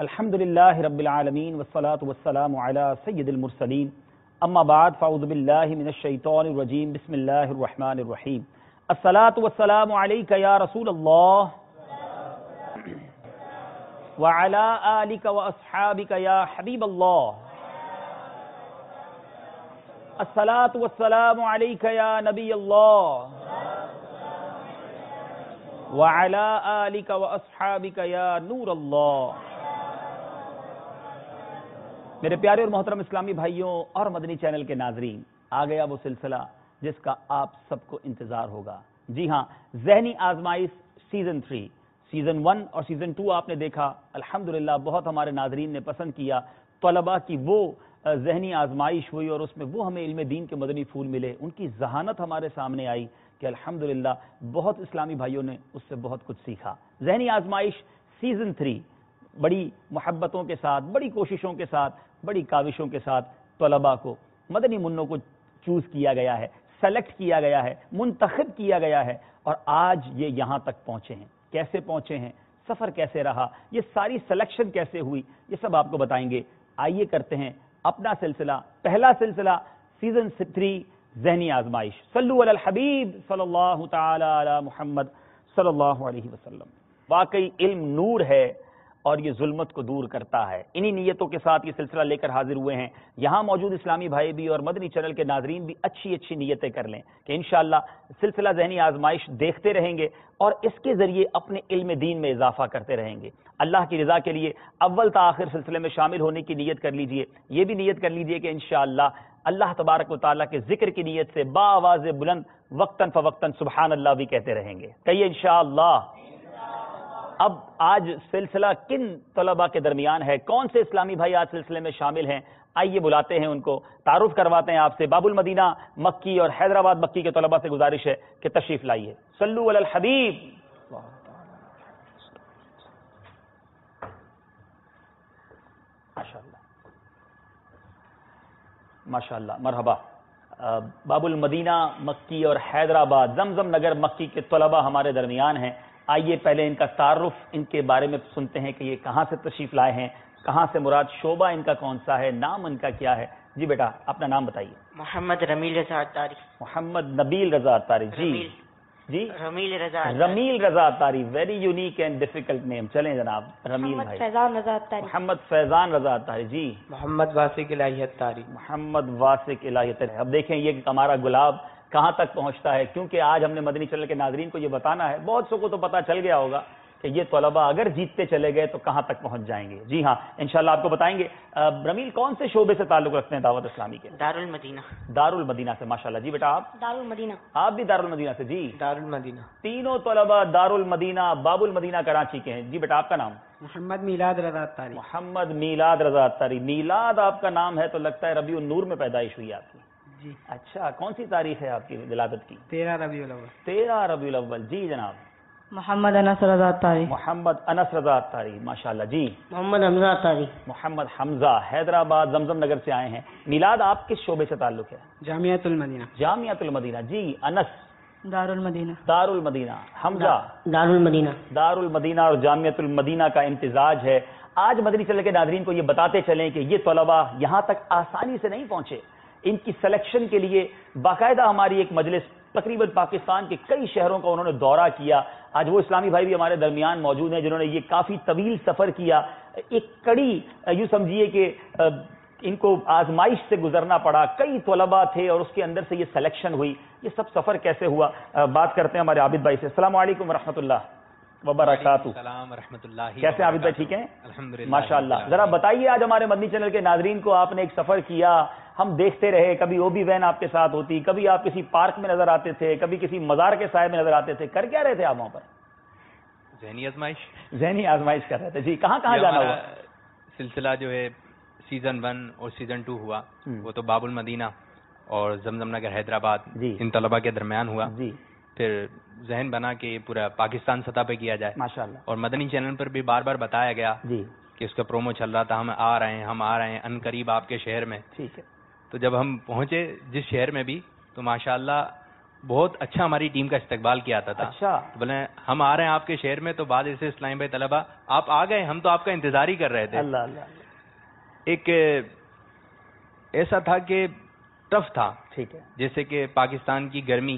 الحمد للہ رب العالمین والصلاة والسلام علی سید المرسلین اما بعد فاعوذ باللہ من الشیطان الرجیم بسم اللہ الرحمن الرحیم الصلاة والسلام علیک یا رسول اللہ وعلی آلک واصحابک یا حبیب اللہ الصلاة والسلام علیک یا نبی اللہ وعلی آلک واصحابک یا نور اللہ۔ میرے پیارے اور محترم اسلامی بھائیوں اور مدنی چینل کے ناظرین، آ گیا وہ سلسلہ جس کا آپ سب کو انتظار ہوگا۔ جی ہاں، ذہنی آزمائش سیزن 3، سیزن 1 اور سیزن 2 آپ نے دیکھا، الحمدللہ بہت ہمارے ناظرین نے پسند کیا۔ طلباء کی وہ ذہنی آزمائش ہوئی اور اس میں وہ ہمیں علم دین کے مدنی پھول ملے، ان کی ذہانت ہمارے سامنے آئی کہ الحمدللہ بہت اسلامی بھائیوں نے اس سے بہت کچھ سیکھا۔ ذہنی آزمائش سیزن 3 بڑی محبتوں کے ساتھ، بڑی کوششوں کے ساتھ، بڑی کاوشوں کے ساتھ طلباء کو، مدنی منوں کو چوز کیا گیا ہے، سلیکٹ کیا گیا ہے، منتخب کیا گیا ہے، اور آج یہ یہاں تک پہنچے ہیں۔ کیسے پہنچے ہیں، سفر کیسے رہا، یہ ساری سلیکشن کیسے ہوئی، یہ سب آپ کو بتائیں گے۔ آئیے کرتے ہیں اپنا سلسلہ، پہلا سلسلہ سیزن 3 ذہنی آزمائش۔ صلو علی الحبیب صلی اللہ تعالی علی محمد صلی اللہ علیہ وسلم۔ واقعی علم نور ہے اور یہ ظلمت کو دور کرتا ہے۔ انہی نیتوں کے ساتھ یہ سلسلہ لے کر حاضر ہوئے ہیں۔ یہاں موجود اسلامی بھائی بھی اور مدنی چینل کے ناظرین بھی اچھی اچھی نیتیں کر لیں کہ انشاءاللہ سلسلہ ذہنی آزمائش دیکھتے رہیں گے اور اس کے ذریعے اپنے علم دین میں اضافہ کرتے رہیں گے۔ اللہ کی رضا کے لیے اول تا آخر سلسلے میں شامل ہونے کی نیت کر لیجئے۔ یہ بھی نیت کر لیجئے کہ انشاءاللہ اللہ تبارک و تعالیٰ کے ذکر کی نیت سے با آواز بلند وقتاً فوقتاً سبحان اللہ بھی کہتے رہیں گے۔ کہیے انشاءاللہ۔ اب آج سلسلہ کن طلباء کے درمیان ہے، کون سے اسلامی بھائی آج سلسلے میں شامل ہیں؟ آئیے بلاتے ہیں ان کو، تعارف کرواتے ہیں آپ سے۔ باب المدینہ مکی اور حیدرآباد مکی کے طلباء سے گزارش ہے کہ تشریف لائیے۔ صلو علی الحبیب۔ ماشاءاللہ ماشاءاللہ، مرحبا۔ باب المدینہ مکی اور حیدرآباد زمزم نگر مکی کے طلباء ہمارے درمیان ہیں۔ آئیے پہلے ان کا تعارف، ان کے بارے میں سنتے ہیں کہ یہ کہاں سے تشریف لائے ہیں، کہاں سے مراد، شعبہ ان کا کون سا ہے، نام ان کا کیا ہے۔ جی بیٹا اپنا نام بتائیے۔ محمد رمیل رضا اتاری۔ محمد نبیل رضا اتاری۔ جی جی Rameel Raza Rameel Raza Atari, very unique and difficult name. چلیں جناب رمیل بھائی۔ فیضان رضا اتاری۔ محمد فیضان رضا اتاری۔ جی محمد واسق الہی اتاری۔ محمد واسق الہی اتاری۔ اب دیکھیں یہ ہمارا گلاب کہاں تک پہنچتا ہے، کیونکہ آج ہم نے مدنی چینل کے ناظرین کو یہ بتانا ہے، بہت سو کو تو پتہ چل گیا ہوگا کہ یہ طلباء اگر جیتتے چلے گئے تو کہاں تک پہنچ جائیں گے۔ جی ہاں انشاءاللہ آپ کو بتائیں گے۔ رمیل کون سے شعبے سے تعلق رکھتے ہیں دعوت اسلامی کے؟ دارالمدینہ۔ دارالمدینہ سے، ماشاءاللہ۔ جی بیٹا آپ؟ دارالمدینہ۔ آپ بھی دارالمدینہ سے؟ جی دارالمدینہ۔ تینوں طلباء دارالمدینہ باب المدینہ کراچی کے ہیں۔ جی بیٹا آپ کا نام؟ محمد میلاد رضا اتاری۔ محمد میلاد رضا اتاری۔ میلاد آپ کا نام ہے تو لگتا ہے ربیع النور میں پیدائش ہوئی آپ کی۔ جی اچھا، کون سی تاریخ ہے آپ کی ولادت کی؟ 13 ربیع الاول۔ 13 ربیع الاول۔ جی جناب؟ محمد انس رضا اتاری۔ محمد انس رضا اتاری، ماشاءاللہ۔ جی محمد حمزہ اتاری۔ محمد حمزہ حیدرآباد زمزم نگر سے آئے ہیں۔ میلاد آپ کس شعبے سے تعلق ہے؟ جامعۃ المدینہ۔ جامعۃ المدینہ۔ جی انس؟ دارالمدینہ۔ دارالمدینہ۔ حمزہ؟ دارالمدینہ۔ دارالمدینہ اور جامعۃ المدینہ کا امتزاج ہے۔ آج مدنی چینل کے ناظرین کو یہ بتاتے چلیں کہ یہ طلباء یہاں تک آسانی سے نہیں پہنچے، ان کی سلیکشن کے لیے باقاعدہ ہماری ایک مجلس تقریباً پاکستان کے کئی شہروں کا انہوں نے دورہ کیا۔ آج وہ اسلامی بھائی بھی ہمارے درمیان موجود ہیں جنہوں نے یہ کافی طویل سفر کیا، ایک کڑی یوں سمجھیے کہ ان کو آزمائش سے گزرنا پڑا، کئی طلباء تھے اور اس کے اندر سے یہ سلیکشن ہوئی۔ یہ سب سفر کیسے ہوا، بات کرتے ہیں ہمارے عابد بھائی سے۔ السلام علیکم ورحمۃ اللہ وبرکاتہ۔ السلام ورحمۃ اللہ۔ کیسے عابد بھائی، ٹھیک ہیں؟ الحمدللہ ماشاءاللہ۔ ذرا بتائیے آج ہمارے مدنی چینل کے ناظرین کو، آپ نے ایک سفر کیا، ہم دیکھتے رہے، کبھی او بی وین آپ کے ساتھ ہوتی، کبھی آپ کسی پارک میں نظر آتے تھے، کبھی کسی مزار کے سائے میں نظر آتے تھے، کر کیا رہے تھے آپ وہاں پر؟ ذہنی آزمائش۔ ذہنی آزمائش کر رہے تھے۔ جی کہاں کہاں جانا ہوا؟ سلسلہ جو ہے سیزن 1 اور سیزن 2 ہوا، وہ تو باب المدینہ اور زمزم نگر حیدرآباد جی ان طلباء کے درمیان ہوا۔ جی پھر ذہن بنا کہ پورا پاکستان سطح پہ کیا جائے، ماشاءاللہ۔ اور مدنی چینل پر بھی بار بار بتایا گیا جی کہ اس کا پرومو چل رہا تھا، ہم آ رہے ہیں ان قریب آپ کے شہر میں۔ ٹھیک ہے۔ تو جب ہم پہنچے جس شہر میں بھی، تو ماشاءاللہ بہت اچھا ہماری ٹیم کا استقبال کیا تھا. اچھا. بولے ہم آ رہے ہیں آپ کے شہر میں, تو بعد ایسے اسلام بھائی طلبہ آپ آ گئے, ہم تو آپ کا انتظار ہی کر رہے تھے. اللہ اللہ. ایک ایسا تھا کہ ٹف تھا, ٹھیک ہے. جیسے کہ پاکستان کی گرمی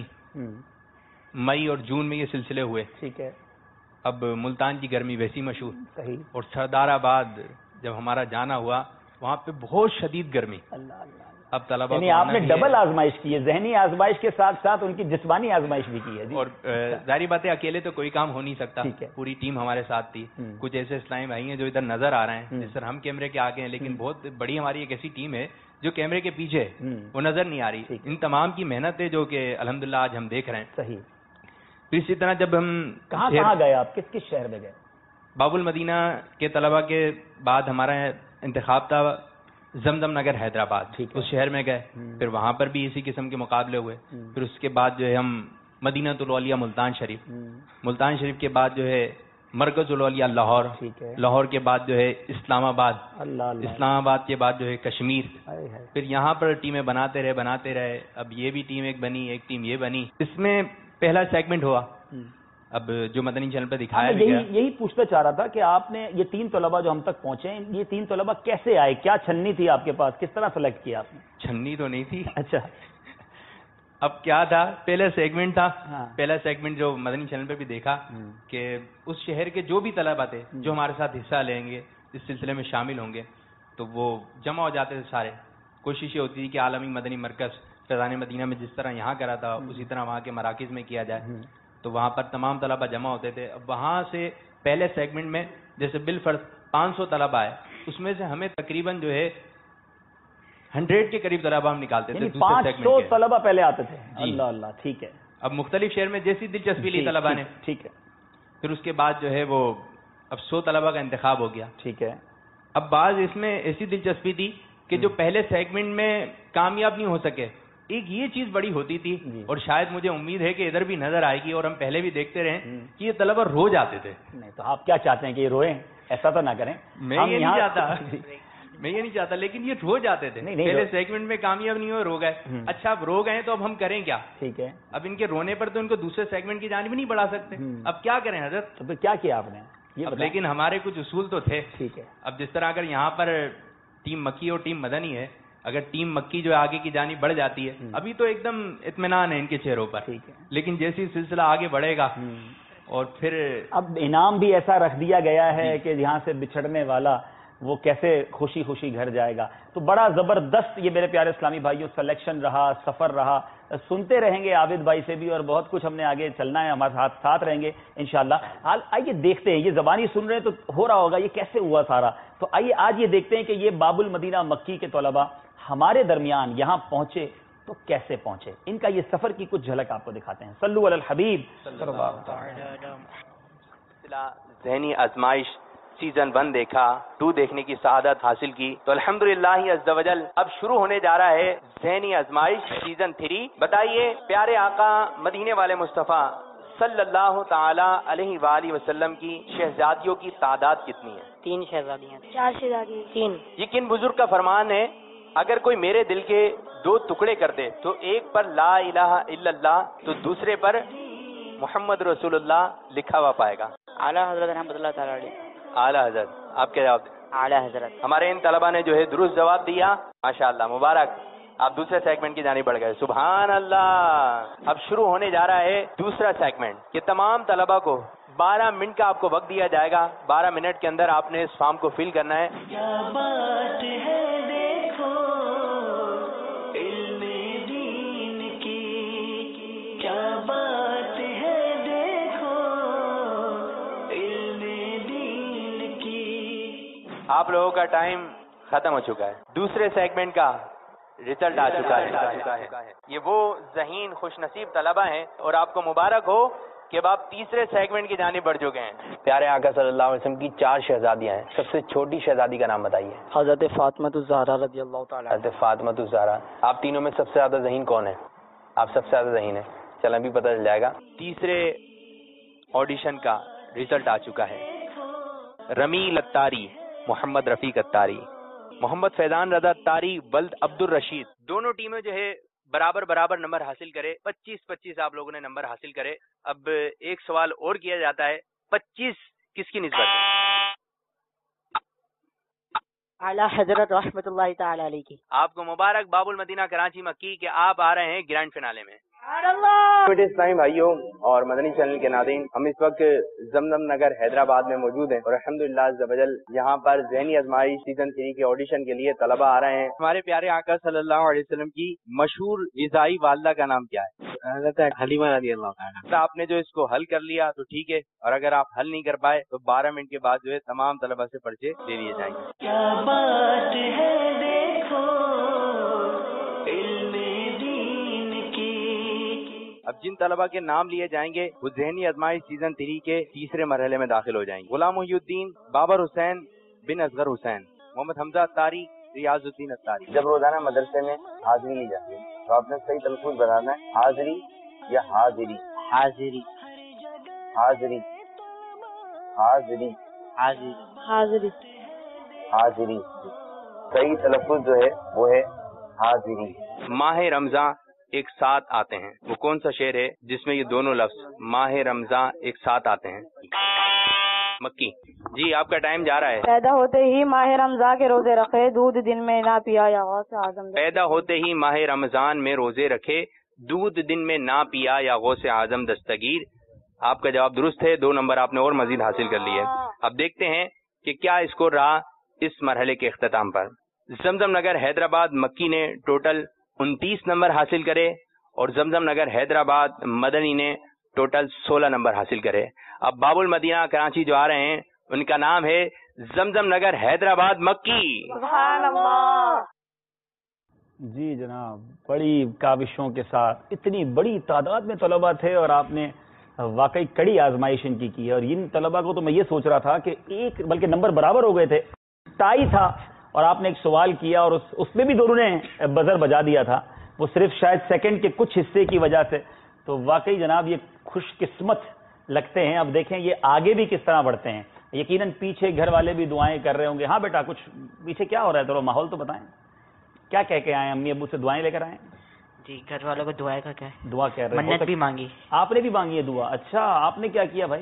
مئی اور جون میں یہ سلسلے ہوئے, ٹھیک ہے. اب ملتان کی گرمی ویسی مشہور, صحیح. اور سردار آباد جب ہمارا جانا ہوا وہاں پہ بہت شدید گرمی. اللہ اللہ. اب طلبہ یعنی آپ نے ڈبل آزمائش کی ہے, ذہنی آزمائش کے ساتھ ساتھ ان کی جسمانی آزمائش بھی کی ہے. اور ظاہری بات ہے اکیلے تو کوئی کام ہو نہیں سکتا, پوری ٹیم ہمارے ساتھ تھی. کچھ ایسے اسلامی بھائی ہیں جو ادھر نظر آ رہے ہیں, جس طرح ہم کیمرے کے آگے ہیں, لیکن بہت بڑی ہماری ایک ایسی ٹیم ہے جو کیمرے کے پیچھے ہے, وہ نظر نہیں آ رہی. ان تمام کی محنت ہے جو کہ الحمدللہ آج ہم دیکھ رہے ہیں. صحیح. پھر اسی طرح جب ہم کہاں گئے آپ, کس کس شہر میں گئے؟ باب المدینہ کے طلبہ کے بعد ہمارا انتخاب تھا زمزم نگر حیدرآباد, اس شہر میں گئے. پھر وہاں پر بھی اسی قسم کے مقابلے ہوئے. پھر اس کے بعد جو ہے ہم مدینہ الاولیاء ملتان شریف, ملتان شریف کے بعد جو ہے مرکز الاولیاء لاہور, لاہور کے بعد جو ہے اسلام آباد, اسلام آباد کے بعد جو ہے کشمیر. پھر یہاں پر ٹیمیں بناتے رہے. اب یہ بھی ٹیم ایک بنی, ایک ٹیم یہ بنی. اس میں پہلا سیگمنٹ ہوا, اب جو مدنی چینل پہ دکھایا گیا. یہی پوچھنا چاہ رہا تھا کہ آپ نے یہ 3 طلبہ جو ہم تک پہنچے, یہ 3 طلبہ کیسے آئے, کیا چھنی تھی آپ کے پاس, کس طرح سلیکٹ کیا آپ نے؟ چھنی تو نہیں تھی. اچھا. اب کیا تھا, پہلا سیگمنٹ تھا. پہلا سیگمنٹ جو مدنی چینل پہ بھی دیکھا کہ اس شہر کے جو بھی طلبہ تھے جو ہمارے ساتھ حصہ لیں گے, اس سلسلے میں شامل ہوں گے, تو وہ جمع ہو جاتے تھے سارے. کوشش یہ ہوتی تھی کہ عالمی مدنی مرکز فیضان مدینہ میں جس طرح یہاں کرا تھا اسی طرح وہاں کے مراکز میں کیا جائے. تو وہاں پر تمام طلبہ جمع ہوتے تھے. اب وہاں سے پہلے سیگمنٹ میں جیسے بالفرض 500 طلبہ آئے, اس میں سے ہمیں تقریباً جو ہے 100 کے قریب طلبہ ہم نکالتے تھے. 500 طلبہ پہلے آتے تھے. اللہ اللہ. ٹھیک ہے. اب مختلف شہر میں جیسی دلچسپی لی طلبہ نے, ٹھیک ہے. پھر اس کے بعد جو ہے وہ اب 100 طلبہ کا انتخاب ہو گیا. ٹھیک ہے. اب بعض اس میں ایسی دلچسپی تھی کہ جو پہلے سیگمنٹ میں کامیاب نہیں ہو سکے, ایک یہ چیز بڑی ہوتی تھی, اور شاید مجھے امید ہے کہ ادھر بھی نظر آئے گی, اور ہم پہلے بھی دیکھتے رہے کہ یہ طلبہ رو جاتے تھے. نہیں تو آپ کیا چاہتے ہیں کہ یہ روئیں؟ ایسا تو نہ کریں. میں یہ نہیں چاہتا, لیکن یہ رو جاتے تھے. پہلے سیگمنٹ میں کامیاب نہیں ہوئے, رو گئے. اچھا اب رو گئے تو اب ہم کریں کیا؟ ٹھیک ہے. اب ان کے رونے پر تو ان کو دوسرے سیگمنٹ کی جانب نہیں بڑھا سکتے. اب کیا کریں حضرت؟ تو کیا کیا آپ نے؟ لیکن ہمارے کچھ اصول تو تھے. ٹھیک ہے. اب جس طرح اگر یہاں پر ٹیم مکی اور ٹیم مدنی ہے, اگر ٹیم مکی جو آگے کی جانب بڑھ جاتی ہے, ابھی تو ایک دم اطمینان ہے ان کے چہروں پر, لیکن جیسی سلسلہ آگے بڑھے گا اور پھر اب انعام بھی ایسا رکھ دیا گیا ہے کہ یہاں سے بچھڑنے والا وہ کیسے خوشی خوشی گھر جائے گا. تو بڑا زبردست یہ میرے پیارے اسلامی بھائیوں سلیکشن رہا, سفر رہا. سنتے رہیں گے عابد بھائی سے بھی, اور بہت کچھ ہم نے آگے چلنا ہے, ہمارے ساتھ رہیں گے انشاءاللہ. آئیے دیکھتے ہیں, یہ زبانی سن رہے ہیں تو ہو رہا ہوگا یہ کیسے ہوا سارا. تو آئیے آج یہ دیکھتے ہیں کہ یہ باب المدینہ مکی کے طلبہ ہمارے درمیان یہاں پہنچے تو کیسے پہنچے. ان کا یہ سفر کی کچھ جھلک آپ کو دکھاتے ہیں. صلو علی الحبیب. ذہنی آزمائش سیزن 1 دیکھا, 2 دیکھنے کی سعادت حاصل کی, تو الحمدللہ عز و جل اب شروع ہونے جا رہا ہے ذہنی آزمائش سیزن 3. بتائیے پیارے آقا مدینے والے مصطفیٰ صلی اللہ تعالی علیہ وآلہ وسلم کی شہزادیوں کی تعداد کتنی ہے؟ 3 شہزادیاں. 4 شہزادیاں. 3. یہ کن بزرگ کا فرمان ہے؟ اگر کوئی میرے دل کے 2 ٹکڑے کر دے تو ایک پر لا الہ الا اللہ تو دوسرے پر محمد رسول اللہ لکھا ہوا پائے گا. اعلیٰ حضرت رحمۃ اللہ تعالی علیہ. اعلیٰ حضرت آپ کیا جواب دیں؟ اعلیٰ حضرت. ہمارے ان طلبہ نے جو ہے درست جواب دیا, ماشاءاللہ مبارک. آپ دوسرے سیگمنٹ کی جانب بڑھ گئے, سبحان اللہ. اب شروع ہونے جا رہا ہے دوسرا سیگمنٹ کہ تمام طلبہ کو 12 منٹ کا آپ کو وقت دیا جائے گا. 12 منٹ کے اندر آپ نے اس فارم کو فل کرنا ہے. کیا بات ہے دیکھو علم دین کی, کیا بات ہے دیکھو علم دین کی. آپ لوگوں کا ٹائم ختم ہو چکا ہے. دوسرے سیگمنٹ کا ریزلٹ آ چکا ہے. یہ وہ ذہین خوش نصیب طلبہ ہیں, اور آپ کو مبارک ہو کہ اب آپ تیسرے سیگمنٹ کی جانب بڑھ چکے ہیں. پیارے آقا صلی اللہ علیہ وسلم کی 4 شہزادیاں ہیں. سب سے چھوٹی شہزادی کا نام بتائیے. حضرت فاطمہ الزہرا رضی اللہ تعالی. حضرت فاطمہ الزہرا. آپ تینوں میں سب سے زیادہ ذہین کون ہے؟ آپ سب سے زیادہ ذہین ہیں. چلیں ابھی پتہ چل جائے گا. تیسرے آڈیشن کا ریزلٹ آ چکا ہے. رمیل اتاری, محمد رفیق اتاری, محمد فیضان رضا اتاری, ولد عبد الرشید. دونوں ٹیمیں جو ہے برابر برابر نمبر حاصل کرے. 25-25 آپ لوگوں نے نمبر حاصل کرے. اب ایک سوال اور کیا جاتا ہے, 25 کس کی نسبت ہے؟ اعلی حضرت رحمت اللہ تعالی علیہ کی. آپ کو مبارک باب المدینہ کراچی مکی کہ آپ آ رہے ہیں گرینڈ فنالے میں. اسلامی بھائیوں اور مدنی چینل کے ناظرین, ہم اس وقت زمزم نگر حیدرآباد میں موجود ہیں اور الحمدللہ عز وجل یہاں پر ذہنی آزمائش سیزن 3 کے آڈیشن کے لیے طلبہ آ رہے ہیں. ہمارے پیارے آقا صلی اللہ علیہ وسلم کی مشہور غذائی والدہ کا نام کیا ہے؟ حضرت حلیمہ رضی اللہ عنہا. آپ نے جو اس کو حل کر لیا تو ٹھیک ہے, اور اگر آپ حل نہیں کر پائے تو 12 منٹ کے بعد جو ہے تمام طلبہ سے پرچے لے لیے جائیں گے. کیا بات ہے دیکھو علم دین کی. اب جن طلبہ کے نام لیے جائیں گے وہ ذہنی آزمائش سیزن 3 کے تیسرے مرحلے میں داخل ہو جائیں گے. غلام محی الدین, بابر حسین بن اصغر حسین, محمد حمزہ اتاری, ریاض الدین اتاری. جب روزانہ مدرسے میں حاضری لی جاتی ہے تو آپ نے صحیح تلفظ بتانا ہے, حاضری یا حاضری؟ حاضری. حاضری. حاضری. حاضری. حاضری. حاضری. صحیح تلفظ جو ہے وہ ہے حاضری. ماہ رمضان ایک ساتھ آتے ہیں, وہ کون سا شعر ہے جس میں یہ دونوں لفظ ماہ رمضان ایک ساتھ آتے ہیں؟ مکی. جی آپ کا ٹائم جا رہا ہے. پیدا ہوتے ہی ماہ رمضان کے روزے رکھے, دودھ دن میں نہ پیا یا غوث اعظم. پیدا ہوتے ہی ماہ رمضان میں روزے رکھے, دودھ دن میں نہ پیا یا غوث اعظم دستگیر. آپ کا جواب درست ہے, 2 نمبر آپ نے اور مزید حاصل کر لیے. اب دیکھتے ہیں کہ کیا اسکور رہا اس مرحلے کے اختتام پر. زمزم نگر حیدرآباد مکی نے ٹوٹل 29 نمبر حاصل کرے اور زمزم نگر حیدرآباد مدنی نے ٹوٹل 16 نمبر حاصل کرے. اب باب المدینہ کراچی جو آ رہے ہیں ان کا نام ہے زمزم نگر حیدرآباد مکی. سبحان اللہ. جی جناب, بڑی کاوشوں کے ساتھ اتنی بڑی تعداد میں طلباء تھے اور آپ نے واقعی کڑی آزمائش ان کی. اور ان طلباء کو تو میں یہ سوچ رہا تھا کہ ایک بلکہ نمبر برابر ہو گئے تھے, ٹائی تھا, اور آپ نے ایک سوال کیا اور اس میں بھی دونوں نے بزر بجا دیا تھا, وہ صرف شاید سیکنڈ کے کچھ حصے کی وجہ سے. تو واقعی جناب یہ خوش قسمت لگتے ہیں. اب دیکھیں یہ آگے بھی کس طرح بڑھتے ہیں. یقیناً پیچھے گھر والے بھی دعائیں کر رہے ہوں گے. ہاں بیٹا, کچھ پیچھے کیا ہو رہا ہے, تھوڑا ماحول تو بتائیں, کیا کہہ کے آئے, امی ابو سے دعائیں لے کر آئے؟ جی گھر والوں کو دعا کا کیا ہے, دعا کہہ رہے ہیں, منت بھی مانگی. آپ نے بھی مانگی ہے دعا؟ اچھا, آپ نے کیا کیا بھائی؟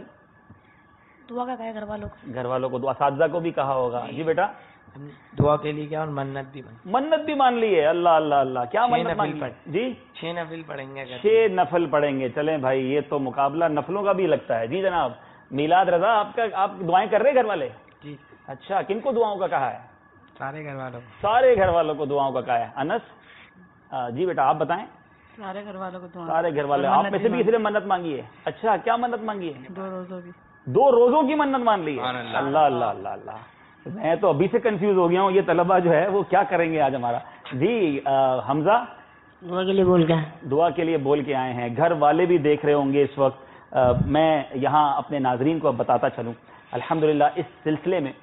دعا کا کیا ہے گھر والوں کو؟ گھر والوں کو دعا, اساتذہ کو بھی کہا ہوگا. جی بیٹا, دعا کے لیے کیا اور منت بھی منت بھی مان لی ہے. اللہ اللہ اللہ, کیا منت مانگی؟ جی 6 نفل پڑھیں گے. 6 نفل پڑھیں گے. چلیں بھائی, یہ تو مقابلہ نفلوں کا بھی لگتا ہے. جی جناب, میلاد رضا آپ دعائیں کر رہے گھر والے؟ جی. اچھا, کن کو دعاؤں کا کہا ہے؟ سارے گھر والوں. سارے گھر والوں کو دعاؤں کا کہا ہے. انس, جی بیٹا آپ بتائیں. سارے گھر والوں کو. سارے گھر والے. آپ میں سے بھی کسی نے منت مانگی ہے؟ اچھا, کیا منت مانگی ہے؟ 2 روزوں کی. 2 روزوں کی منت مان لی ہے. اللہ اللہ اللہ اللہ, میں تو ابھی سے کنفیوز ہو گیا ہوں. یہ طلبہ جو ہے وہ کیا کریں گے آج ہمارا. جی حمزہ, دعا کے لیے بول کے دعا کے لیے بول کے آئے ہیں. گھر والے بھی دیکھ رہے ہوں گے اس وقت. میں یہاں اپنے ناظرین کو اب بتاتا چلوں, الحمدللہ اس سلسلے میں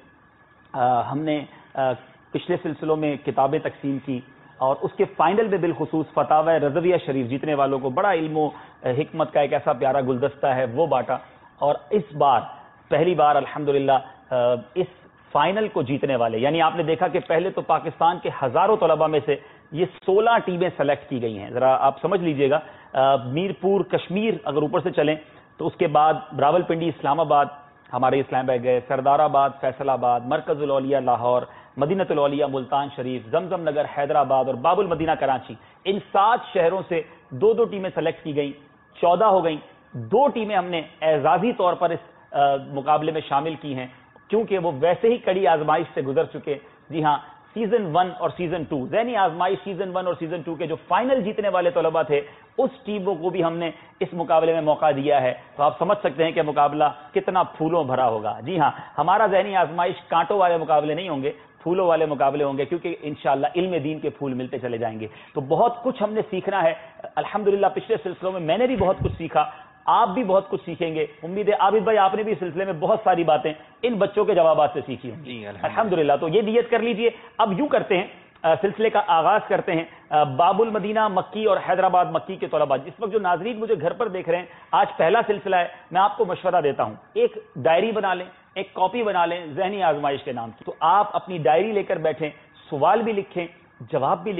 ہم نے پچھلے سلسلوں میں کتابیں تقسیم کی اور اس کے فائنل میں بالخصوص فتاوی رضویہ شریف جیتنے والوں کو بڑا علم و حکمت کا ایک ایسا پیارا گلدستہ ہے وہ بانٹا. اور اس بار پہلی بار الحمدللہ اس فائنل کو جیتنے والے, یعنی آپ نے دیکھا کہ پہلے تو پاکستان کے ہزاروں طلباء میں سے یہ 16 ٹیمیں سلیکٹ کی گئی ہیں. ذرا آپ سمجھ لیجئے گا, میرپور کشمیر اگر اوپر سے چلیں تو اس کے بعد راولپنڈی اسلام آباد ہمارے اسلام آباد گئے, سردار آباد فیصل آباد, مرکز الاولیاء لاہور, مدینۃ الاولیاء ملتان شریف, زمزم نگر حیدرآباد اور باب المدینہ کراچی. ان 7 شہروں سے 2 ٹیمیں سلیکٹ کی گئیں, 14 ہو گئیں. 2 ٹیمیں ہم نے اعزازی طور پر اس مقابلے میں شامل کی ہیں کیونکہ وہ ویسے ہی کڑی آزمائش سے گزر چکے. جی ہاں, سیزن 1 اور سیزن 2 ذہنی آزمائش سیزن 1 اور سیزن 2 کے جو فائنل جیتنے والے طلباء تھے اس ٹیموں کو بھی ہم نے اس مقابلے میں موقع دیا ہے. تو آپ سمجھ سکتے ہیں کہ مقابلہ کتنا پھولوں بھرا ہوگا. جی ہاں, ہمارا ذہنی آزمائش کانٹوں والے مقابلے نہیں ہوں گے, پھولوں والے مقابلے ہوں گے کیونکہ انشاءاللہ علم دین کے پھول ملتے چلے جائیں گے. تو بہت کچھ ہم نے سیکھنا ہے الحمدللہ. پچھلے سلسلوں میں نے بھی بہت کچھ سیکھا, آپ بھی بہت کچھ سیکھیں گے. امید ہے عابد بھائی آپ نے بھی اس سلسلے میں بہت ساری باتیں ان بچوں کے جوابات سے سیکھی ہوں گی الحمدللہ. تو یہ نیت کر لیجئے. اب یوں کرتے ہیں, سلسلے کا آغاز کرتے ہیں. باب المدینہ مکی اور حیدرآباد مکی کے طلباء, جس وقت جو ناظرین مجھے گھر پر دیکھ رہے ہیں, آج پہلا سلسلہ ہے. میں آپ کو مشورہ دیتا ہوں, ایک ڈائری بنا لیں, ایک کاپی بنا لیں ذہنی آزمائش کے نام کی. تو آپ اپنی ڈائری لے کر بیٹھیں, سوال بھی لکھیں, جواب بھی لکھیں,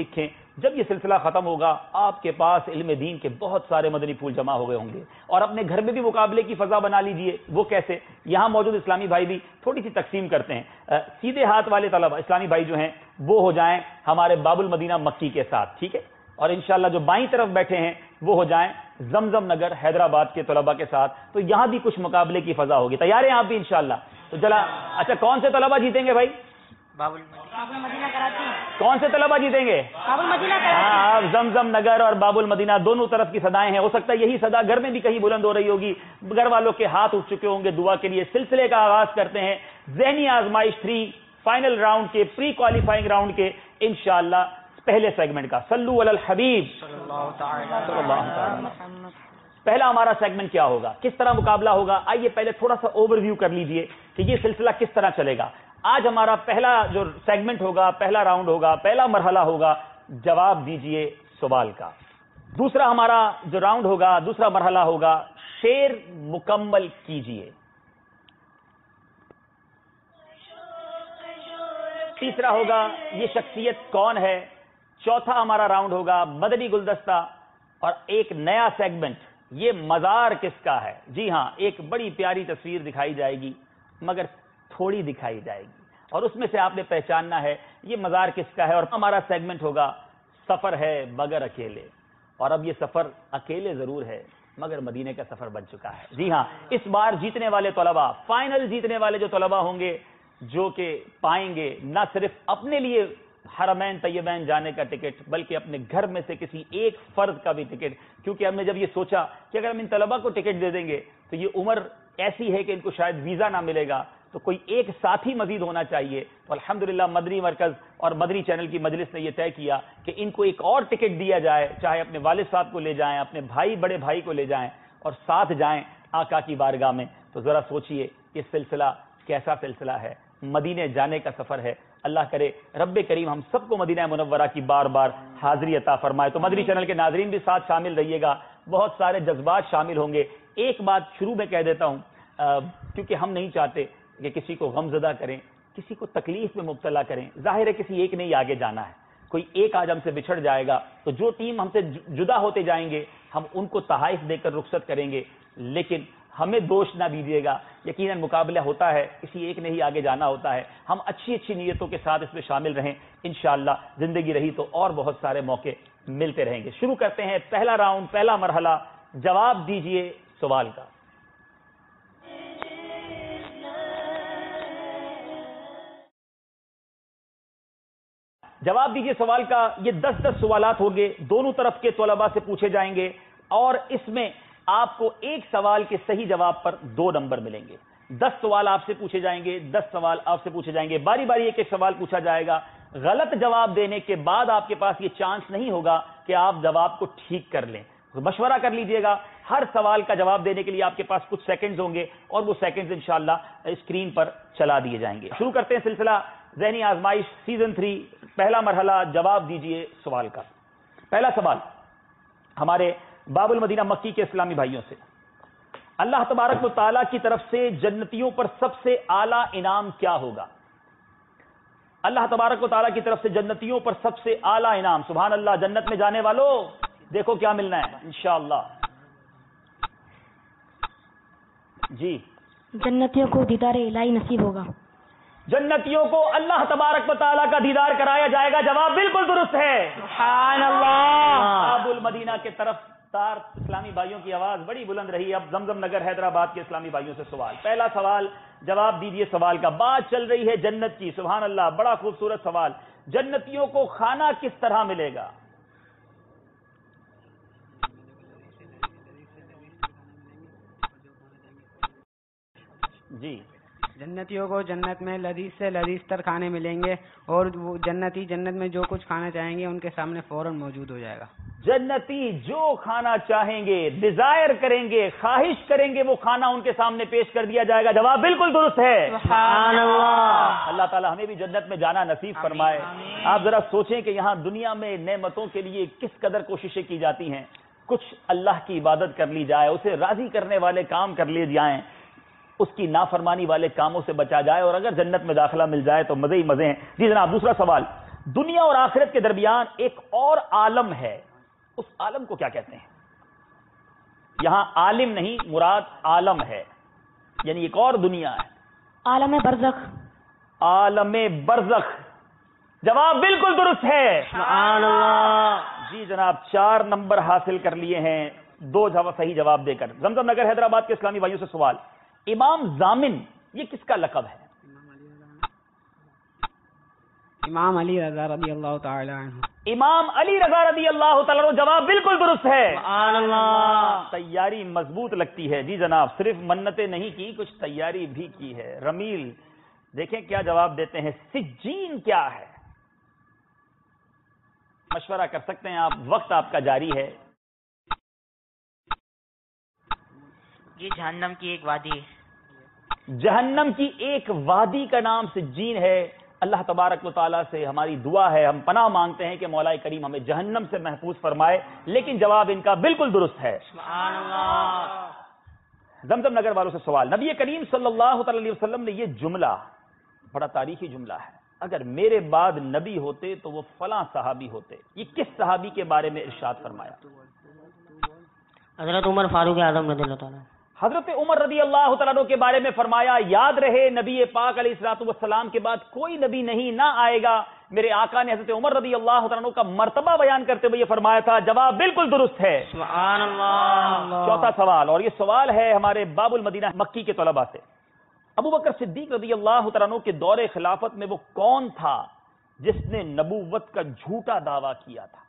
جب یہ سلسلہ ختم ہوگا آپ کے پاس علم دین کے بہت سارے مدنی پھول جمع ہو گئے ہوں گے، اور اپنے گھر میں بھی مقابلے کی فضا بنا لیجئے۔ وہ کیسے؟ یہاں موجود اسلامی بھائی بھی تھوڑی سی تقسیم کرتے ہیں۔ سیدھے ہاتھ والے طلبہ اسلامی بھائی جو ہیں وہ ہو جائیں ہمارے باب المدینہ مکی کے ساتھ، ٹھیک ہے، اور انشاءاللہ جو بائیں طرف بیٹھے ہیں وہ ہو جائیں زمزم نگر حیدرآباد کے طلبہ کے ساتھ، تو یہاں بھی کچھ مقابلے کی فضا ہوگی۔ تیار ہیں آپ بھی انشاءاللہ؟ تو چلا، اچھا کون سے طلبہ جیتیں گے بھائی؟ باب المدینہ کراچی۔ کون سے طلبہ جیتیں گے؟ باب المدینہ ہاں، زمزم نگر اور باب المدینہ دونوں طرف کی صدائیں ہیں، ہو سکتا ہے یہی صدا گھر میں بھی کہیں بلند ہو رہی ہوگی، گھر والوں کے ہاتھ اٹھ چکے ہوں گے دعا کے لیے۔ سلسلے کا آغاز کرتے ہیں ذہنی آزمائش 3 فائنل راؤنڈ کے، پری کوالیفائنگ راؤنڈ کے انشاءاللہ پہلے سیگمنٹ کا۔ صلو علی الحبیب صلی اللہ تعالی۔ پہلا ہمارا سیگمنٹ کیا ہوگا، کس طرح مقابلہ ہوگا؟ آئیے پہلے تھوڑا سا اوور ویو کر لیجئے کہ یہ سلسلہ کس طرح چلے گا۔ آج ہمارا پہلا جو سیگمنٹ ہوگا، پہلا راؤنڈ ہوگا، پہلا مرحلہ ہوگا جواب دیجئے سوال کا۔ دوسرا ہمارا جو راؤنڈ ہوگا، دوسرا مرحلہ ہوگا شعر مکمل کیجئے۔ تیسرا ہوگا یہ شخصیت کون ہے۔ چوتھا ہمارا راؤنڈ ہوگا مدنی گلدستہ، اور ایک نیا سیگمنٹ یہ مزار کس کا ہے۔ جی ہاں، ایک بڑی پیاری تصویر دکھائی جائے گی مگر تھوڑی دکھائی جائے گی، اور اس میں سے آپ نے پہچاننا ہے یہ مزار کس کا ہے۔ اور ہمارا سیگمنٹ ہوگا سفر ہے مگر اکیلے، اور اب یہ سفر اکیلے ضرور ہے مگر مدینے کا سفر بن چکا ہے۔ جی ہاں، اس بار جیتنے والے طلبہ، فائنل جیتنے والے جو طلبہ ہوں گے، جو کہ پائیں گے نہ صرف اپنے لیے حرمین طیبین جانے کا ٹکٹ بلکہ اپنے گھر میں سے کسی ایک فرد کا بھی ٹکٹ، کیونکہ ہم نے جب یہ سوچا کہ اگر ہم ان طلبہ کو ٹکٹ دے دیں گے تو یہ عمر ایسی ہے کہ ان کو شاید ویزا نہ ملے گا، تو کوئی ایک ساتھی مزید ہونا چاہیے۔ تو الحمدللہ مدنی مرکز اور مدنی چینل کی مجلس نے یہ طے کیا کہ ان کو ایک اور ٹکٹ دیا جائے، چاہے اپنے والد صاحب کو لے جائیں، اپنے بھائی بڑے بھائی کو لے جائیں اور ساتھ جائیں آقا کی بارگاہ میں۔ تو ذرا سوچئے یہ سلسلہ کیسا سلسلہ ہے، مدینے جانے کا سفر ہے۔ اللہ کرے رب کریم ہم سب کو مدینہ منورہ کی بار بار حاضری عطا فرمائے۔ تو مدنی چینل کے ناظرین بھی ساتھ شامل رہیے گا، بہت سارے جذبات شامل ہوں گے۔ ایک بات شروع میں کہہ دیتا ہوں، کیونکہ ہم نہیں چاہتے کہ کسی کو غم زدہ کریں، کسی کو تکلیف میں مبتلا کریں۔ ظاہر ہے کسی ایک نے ہی آگے جانا ہے، کوئی ایک آج ہم سے بچھڑ جائے گا تو جو ٹیم ہم سے جدا ہوتے جائیں گے ہم ان کو تحائف دے کر رخصت کریں گے، لیکن ہمیں دوش نہ دیجیے گا۔ یقیناً مقابلہ ہوتا ہے، کسی ایک نے ہی آگے جانا ہوتا ہے۔ ہم اچھی اچھی نیتوں کے ساتھ اس میں شامل رہیں، انشاءاللہ زندگی رہی تو اور بہت سارے موقع ملتے رہیں گے۔ شروع کرتے ہیں پہلا راؤنڈ، پہلا مرحلہ جواب دیجئے سوال کا۔ جواب دیجئے سوال کا۔ یہ 10 سوالات ہوں گے، دونوں طرف کے طلباء سے پوچھے جائیں گے، اور اس میں آپ کو ایک سوال کے صحیح جواب پر 2 نمبر ملیں گے۔ 10 سوال آپ سے پوچھے جائیں گے، 10 سوال آپ سے پوچھے جائیں گے، باری باری ایک ایک سوال پوچھا جائے گا۔ غلط جواب دینے کے بعد آپ کے پاس یہ چانس نہیں ہوگا کہ آپ جواب کو ٹھیک کر لیں، مشورہ کر لیجئے گا۔ ہر سوال کا جواب دینے کے لیے آپ کے پاس کچھ سیکنڈز ہوں گے، اور وہ سیکنڈز انشاءاللہ اسکرین پر چلا دیے جائیں گے۔ شروع کرتے ہیں سلسلہ ذہنی آزمائش سیزن 3 پہلا مرحلہ جواب دیجئے سوال کا۔ پہلا سوال ہمارے باب المدینہ مکی کے اسلامی بھائیوں سے، اللہ تبارک و تعالیٰ کی طرف سے جنتیوں پر سب سے اعلیٰ انعام کیا ہوگا؟ اللہ تبارک و تعالیٰ کی طرف سے جنتیوں پر سب سے اعلیٰ انعام، سبحان اللہ، جنت میں جانے والوں دیکھو کیا ملنا ہے انشاءاللہ۔ جی، جنتیوں کو دیدار الہی نصیب ہوگا۔ جنتیوں کو اللہ تبارک و تعالیٰ کا دیدار کرایا جائے گا، جواب بالکل درست ہے، سبحان اللہ۔ باب المدینہ کے طرف تار اسلامی بھائیوں کی آواز بڑی بلند رہی۔ اب زمزم نگر حیدرآباد کے اسلامی بھائیوں سے سوال، پہلا سوال جواب دیجئے سوال کا۔ بات چل رہی ہے جنت کی، سبحان اللہ، بڑا خوبصورت سوال۔ جنتیوں کو کھانا کس طرح ملے گا؟ جی، جنتیوں کو جنت میں لذیذ سے لذیذ تر کھانے ملیں گے، اور وہ جنتی جنت میں جو کچھ کھانا چاہیں گے ان کے سامنے فوراً موجود ہو جائے گا۔ جنتی جو کھانا چاہیں گے، ڈیزائر کریں گے، خواہش کریں گے، وہ کھانا ان کے سامنے پیش کر دیا جائے گا، جواب بالکل درست ہے، سبحان اللہ۔ اللہ تعالی ہمیں بھی جنت میں جانا نصیب فرمائے۔ آپ ذرا سوچیں کہ یہاں دنیا میں نعمتوں کے لیے کس قدر کوششیں کی جاتی ہیں، کچھ اللہ کی عبادت کر لی جائے، اسے راضی کرنے والے کام کر لیے جائیں، اس کی نافرمانی والے کاموں سے بچا جائے، اور اگر جنت میں داخلہ مل جائے تو مزے ہی مزے ہیں۔ جی جناب، دوسرا سوال دنیا اور آخرت کے درمیان ایک اور عالم ہے، اس عالم کو کیا کہتے ہیں؟ یہاں عالم نہیں، مراد عالم ہے، یعنی ایک اور دنیا ہے۔ عالم برزخ۔ عالم برزخ، جواب بالکل درست ہے، سبحان اللہ۔ جی جناب 4 نمبر حاصل کر لیے ہیں 2 صحیح جواب دے کر۔ زمزم نگر حیدرآباد کے اسلامی بھائیوں سے سوال، امام ضامن یہ کس کا لقب ہے؟ امام علی رضا رضی اللہ تعالی عنہ۔ امام علی رضا رضی اللہ تعالیٰ عنہ، جواب بالکل درست ہے۔ سبحان اللہ۔ تیاری مضبوط لگتی ہے جی جناب، صرف منتیں نہیں کی، کچھ تیاری بھی کی ہے۔ رمیل دیکھیں کیا جواب دیتے ہیں، سجین کیا ہے؟ مشورہ کر سکتے ہیں آپ، وقت آپ کا جاری ہے۔ یہ جہنم کی ایک وادی ہے۔ جہنم کی ایک وادی کا نام سجین ہے۔ اللہ تبارک و تعالیٰ سے ہماری دعا ہے، ہم پناہ مانگتے ہیں کہ مولا کریم ہمیں جہنم سے محفوظ فرمائے، لیکن جواب ان کا بالکل درست ہے۔ سبحان اللہ۔ زمزم نگر والوں سے سوال، نبی کریم صلی اللہ تعالی علیہ وسلم نے یہ جملہ، بڑا تاریخی جملہ ہے، اگر میرے بعد نبی ہوتے تو وہ فلاں صحابی ہوتے، یہ کس صحابی کے بارے میں ارشاد فرمایا؟ حضرت عمر فاروق اعظم رضی اللہ تعالیٰ۔ حضرت عمر رضی اللہ تعالیٰ عنہ کے بارے میں فرمایا، یاد رہے نبی پاک علیہ الصلوۃ والسلام کے بعد کوئی نبی نہیں، نہ آئے گا۔ میرے آقا نے حضرت عمر رضی اللہ تعالیٰ عنہ کا مرتبہ بیان کرتے ہوئے یہ فرمایا تھا، جواب بالکل درست ہے۔ سبحان اللہ۔ چوتھا سوال، اور یہ سوال ہے ہمارے باب المدینہ مکی کے طلباء سے، ابو بکر صدیق رضی اللہ تعالیٰ عنہ کے دور خلافت میں وہ کون تھا جس نے نبوت کا جھوٹا دعویٰ کیا تھا؟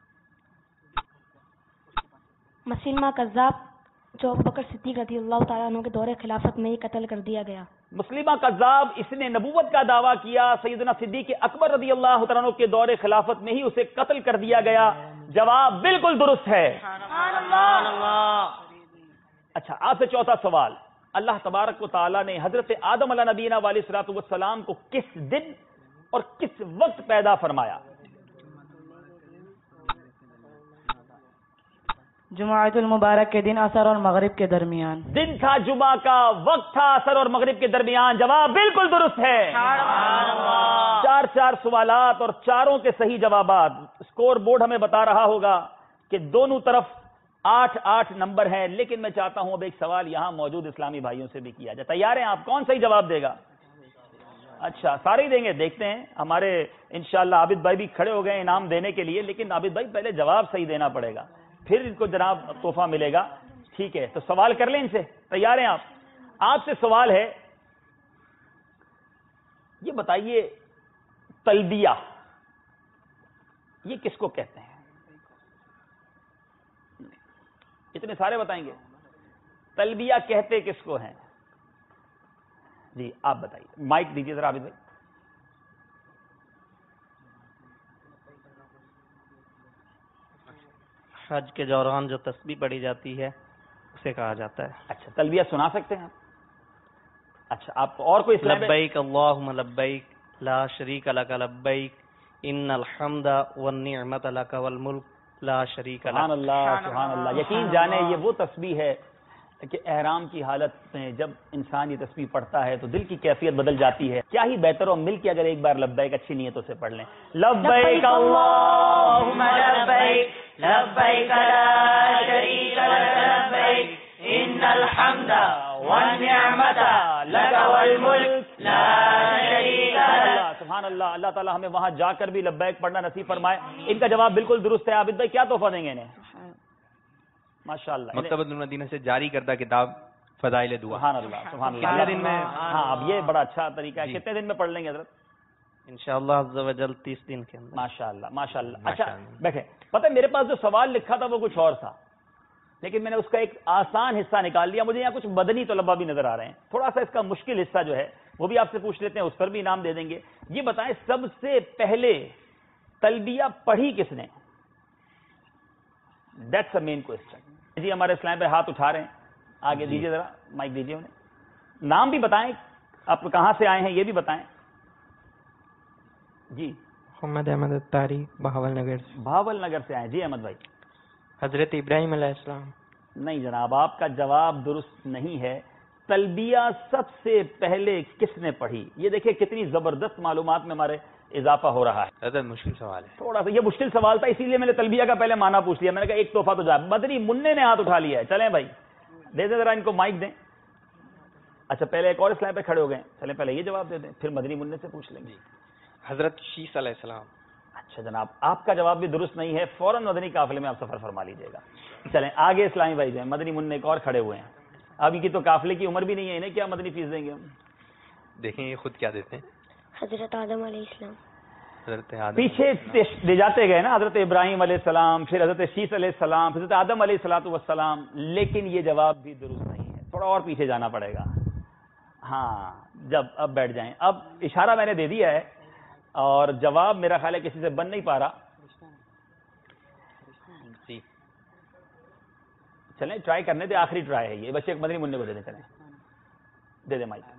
مسلمہ کذاب، جو ابو بکر صدیق رضی اللہ تعالیٰ عنہ کے دور خلافت میں ہی قتل کر دیا گیا۔ مسلمہ کذاب، اس نے نبوت کا دعویٰ کیا، سیدنا صدیق اکبر رضی اللہ تعالیٰ عنہ کے دور خلافت میں ہی اسے قتل کر دیا گیا۔ جواب بالکل درست ہے۔ سبحان اللہ۔ اچھا، آپ سے چوتھا سوال، اللہ تبارک و تعالیٰ نے حضرت آدم علیہ نبینا علیہ الصلوۃ والسلام کو کس دن اور کس وقت پیدا فرمایا؟ جمعۃ المبارک کے دن عصر اور مغرب کے درمیان۔ دن تھا جمعہ کا، وقت تھا عصر اور مغرب کے درمیان۔ جواب بالکل درست ہے۔ 4 سوالات اور چاروں کے صحیح جوابات۔ اسکور بورڈ ہمیں بتا رہا ہوگا کہ دونوں طرف 8 نمبر ہیں، لیکن میں چاہتا ہوں اب ایک سوال یہاں موجود اسلامی بھائیوں سے بھی کیا جائے۔ تیار ہیں آپ؟ کون صحیح جواب دے گا؟ اچھا، سارے ہی دیں گے، دیکھتے ہیں۔ ہمارے انشاءاللہ عابد بھائی بھی کھڑے ہو گئے انعام دینے کے لیے، لیکن عابد بھائی پہلے جواب صحیح دینا پڑے گا، پھر ان کو جناب تحفہ ملے گا۔ ٹھیک ہے، تو سوال کر لیں ان سے، تیار ہیں آپ؟ آپ سے سوال ہے، یہ بتائیے تلبیہ یہ کس کو کہتے ہیں؟ اتنے سارے بتائیں گے؟ تلبیہ کہتے کس کو ہیں؟ جی آپ بتائیے، مائک دیجیے ذرا عابد بھائی۔ حج کے دوران جو تسبیح پڑھی جاتی ہے اسے کہا جاتا ہے۔ اچھا، تلبیہ سنا سکتے ہیں آپ؟ اچھا، آپ اور کوئی لبیک اللہم لبیک لا شریک لک لبیک ان الحمد والنعمت لک والملک لا شریک لک۔ سبحان اللہ، سبحان اللہ۔ یقین جانے یہ وہ تسبیح ہے کہ احرام کی حالت میں جب انسان یہ تسبیح پڑھتا ہے تو دل کی کیفیت بدل جاتی ہے۔ کیا ہی بہتر ہو مل کے اگر ایک بار لبیک اچھی نیتوں سے پڑھ لیں، لبیک اللہم لبیک لبیک لا شریک لک لبیک ان الحمد والنعمت لک والملک لا شریک لک۔ سبحان اللہ۔ اللہ تعالیٰ ہمیں وہاں جا کر بھی لبیک پڑھنا نصیب فرمائے۔ ان کا جواب بالکل درست ہے۔ عابد بھائی کیا تحفہ دیں گے انہیں؟ ماشاءاللہ، مکتبۃ المدینہ سے جاری کردہ کتاب فضائل دعا۔ سبحان اللہ، سبحان اللہ۔ کتنے دن میں؟ ہاں، اب یہ بڑا اچھا طریقہ ہے۔ کتنے دن میں پڑھ لیں گے حضرت؟ انشاءاللہ عز و جل 30 دن کے اندر۔ ماشاءاللہ، ماشاءاللہ۔ اچھا بیٹھے، پتہ ہے میرے پاس جو سوال لکھا تھا وہ کچھ اور تھا، لیکن میں نے اس کا ایک آسان حصہ نکال لیا۔ مجھے یہاں کچھ مدنی طلباء بھی نظر آ رہے ہیں، تھوڑا سا اس کا مشکل حصہ جو ہے وہ بھی آپ سے پوچھ لیتے ہیں، اس پر بھی انعام دے دیں گے۔ یہ بتائیں سب سے پہلے تلبیہ پڑھی کس نے؟ That's a main question. جی ہمارے اسلام پہ ہاتھ اٹھا رہے ہیں، آگے دیجیے ذرا، مائک دیجیے انہیں۔ نام بھی بتائیں، آپ کہاں سے آئے ہیں یہ بھی بتائیں۔ جی محمد احمد اتاری، بہاول نگر سے۔ بہاول نگر سے آئے، جی احمد بھائی۔ حضرت ابراہیم علیہ السلام۔ نہیں جناب، آپ کا جواب درست نہیں ہے۔ تلبیہ سب سے پہلے کس نے پڑھی؟ یہ دیکھیں کتنی زبردست معلومات میں ہمارے اضافہ ہو رہا ہے. حضرت مشکل سوال ہے تھوڑا سا یہ مشکل سوال تھا، اسی لیے میں نے تلبیہ کا پہلے معنی پوچھ لیا. میں نے کہا ایک تحفہ تو جائے. مدنی منع نے ہاتھ اٹھا لیا ہے. چلیں بھائی دے دیں ذرا ان کو مائک دیں. اچھا پہلے ایک اور اسلام پہ کھڑے ہو گئے، چلیں پہلے یہ جواب دے دیں پھر مدنی منع سے پوچھ لیں گے. حضرت شیس علیہ السلام. اچھا جناب آپ کا جواب بھی درست نہیں ہے، فوراً مدنی قافلے میں آپ سفر فرما لیجیے گا. چلیں آگے اسلامی بھائی جائیں. مدنی منع ایک اور کھڑے ہوئے ہیں. اب کی تو قافلے کی عمر بھی نہیں ہے، انہیں کیا مدنی فیس دیں گے ہم؟ دیکھیں یہ خود کیا دیتے ہیں. حضرت آدم علیہ السلام. حضرت آدم پیچھے لے جاتے گئے نا، حضرت ابراہیم علیہ السلام، پھر حضرت شیس علیہ السلام، حضرت آدم علیہ الصلوۃ والسلام. لیکن یہ جواب بھی درست نہیں ہے، تھوڑا اور پیچھے جانا پڑے گا. ہاں جب اب بیٹھ جائیں. اب اشارہ میں نے دے دیا ہے اور جواب میرا خیال ہے کسی سے بن نہیں پا رہا. جی چلیں ٹرائی کرنے دیں، آخری ٹرائی ہے یہ. بچے مدنی منع کو دے دیں. چلیں دے دیں مائک.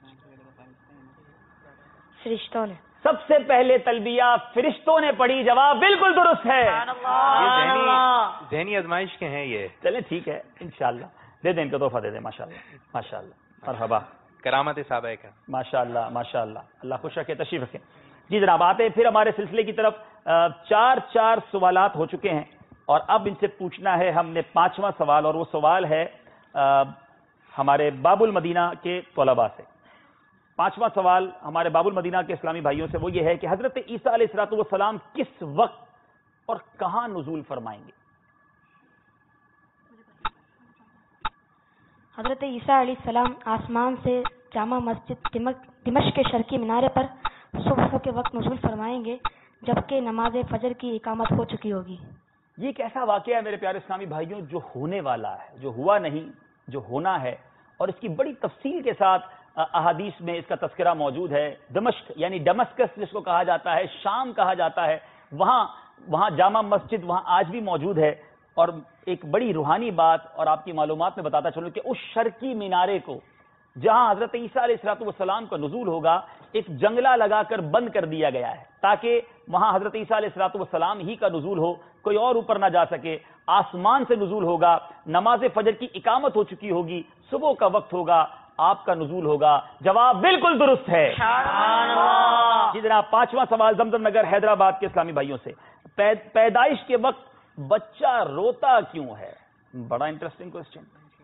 فرشتوں نے. سب سے پہلے تلبیہ فرشتوں نے پڑھی. جواب بالکل درست ہے. یہ ذہنی آزمائش کے ہیں یہ. چلیں ٹھیک ہے انشاءاللہ دے دیں ان کا تحفہ دے دیں. ماشاءاللہ ماشاءاللہ مرحبا. کرامت صحابہ کا. ماشاءاللہ ماشاءاللہ اللہ خوش رکھے. تشریف رکھیں. جی جناب آتے ہیں پھر ہمارے سلسلے کی طرف. چار سوالات ہو چکے ہیں اور اب ان سے پوچھنا ہے ہم نے 5واں سوال، اور وہ سوال ہے ہمارے باب المدینہ کے طلباء سے. 5واں سوال ہمارے باب المدینہ کے اسلامی بھائیوں سے وہ یہ ہے کہ حضرت عیسیٰ علیہ الصلوۃ والسلام کس وقت اور کہاں نزول فرمائیں گے؟ حضرت عیسیٰ علیہ السلام آسمان سے جامع مسجد دمشق کے شرقی مینارے پر صبح کے وقت نزول فرمائیں گے جبکہ نماز فجر کی اقامت ہو چکی ہوگی. یہ ایک ایسا واقعہ ہے میرے پیارے اسلامی بھائیوں جو ہونے والا ہے، جو ہوا نہیں، جو ہونا ہے، اور اس کی بڑی تفصیل کے ساتھ احادیث میں اس کا تذکرہ موجود ہے. دمشق یعنی ڈمسکس جس کو کہا جاتا ہے، شام کہا جاتا ہے، وہاں جامع مسجد وہاں آج بھی موجود ہے. اور ایک بڑی روحانی بات اور آپ کی معلومات میں بتاتا چلوں کہ اس شرقی مینارے کو جہاں حضرت عیسیٰ علیہ الصلوۃ والسلام کا نزول ہوگا ایک جنگلہ لگا کر بند کر دیا گیا ہے تاکہ وہاں حضرت عیسیٰ علیہ الصلوۃ والسلام ہی کا نزول ہو، کوئی اور اوپر نہ جا سکے. آسمان سے نزول ہوگا، نماز فجر کی اقامت ہو چکی ہوگی، صبح کا وقت ہوگا، آپ کا نزول ہوگا. جواب بالکل درست ہے. جی جناب 5واں سوال زمزم نگر حیدرآباد کے اسلامی بھائیوں سے. پیدائش کے وقت بچہ روتا کیوں ہے؟ بڑا انٹرسٹنگ کوسچن.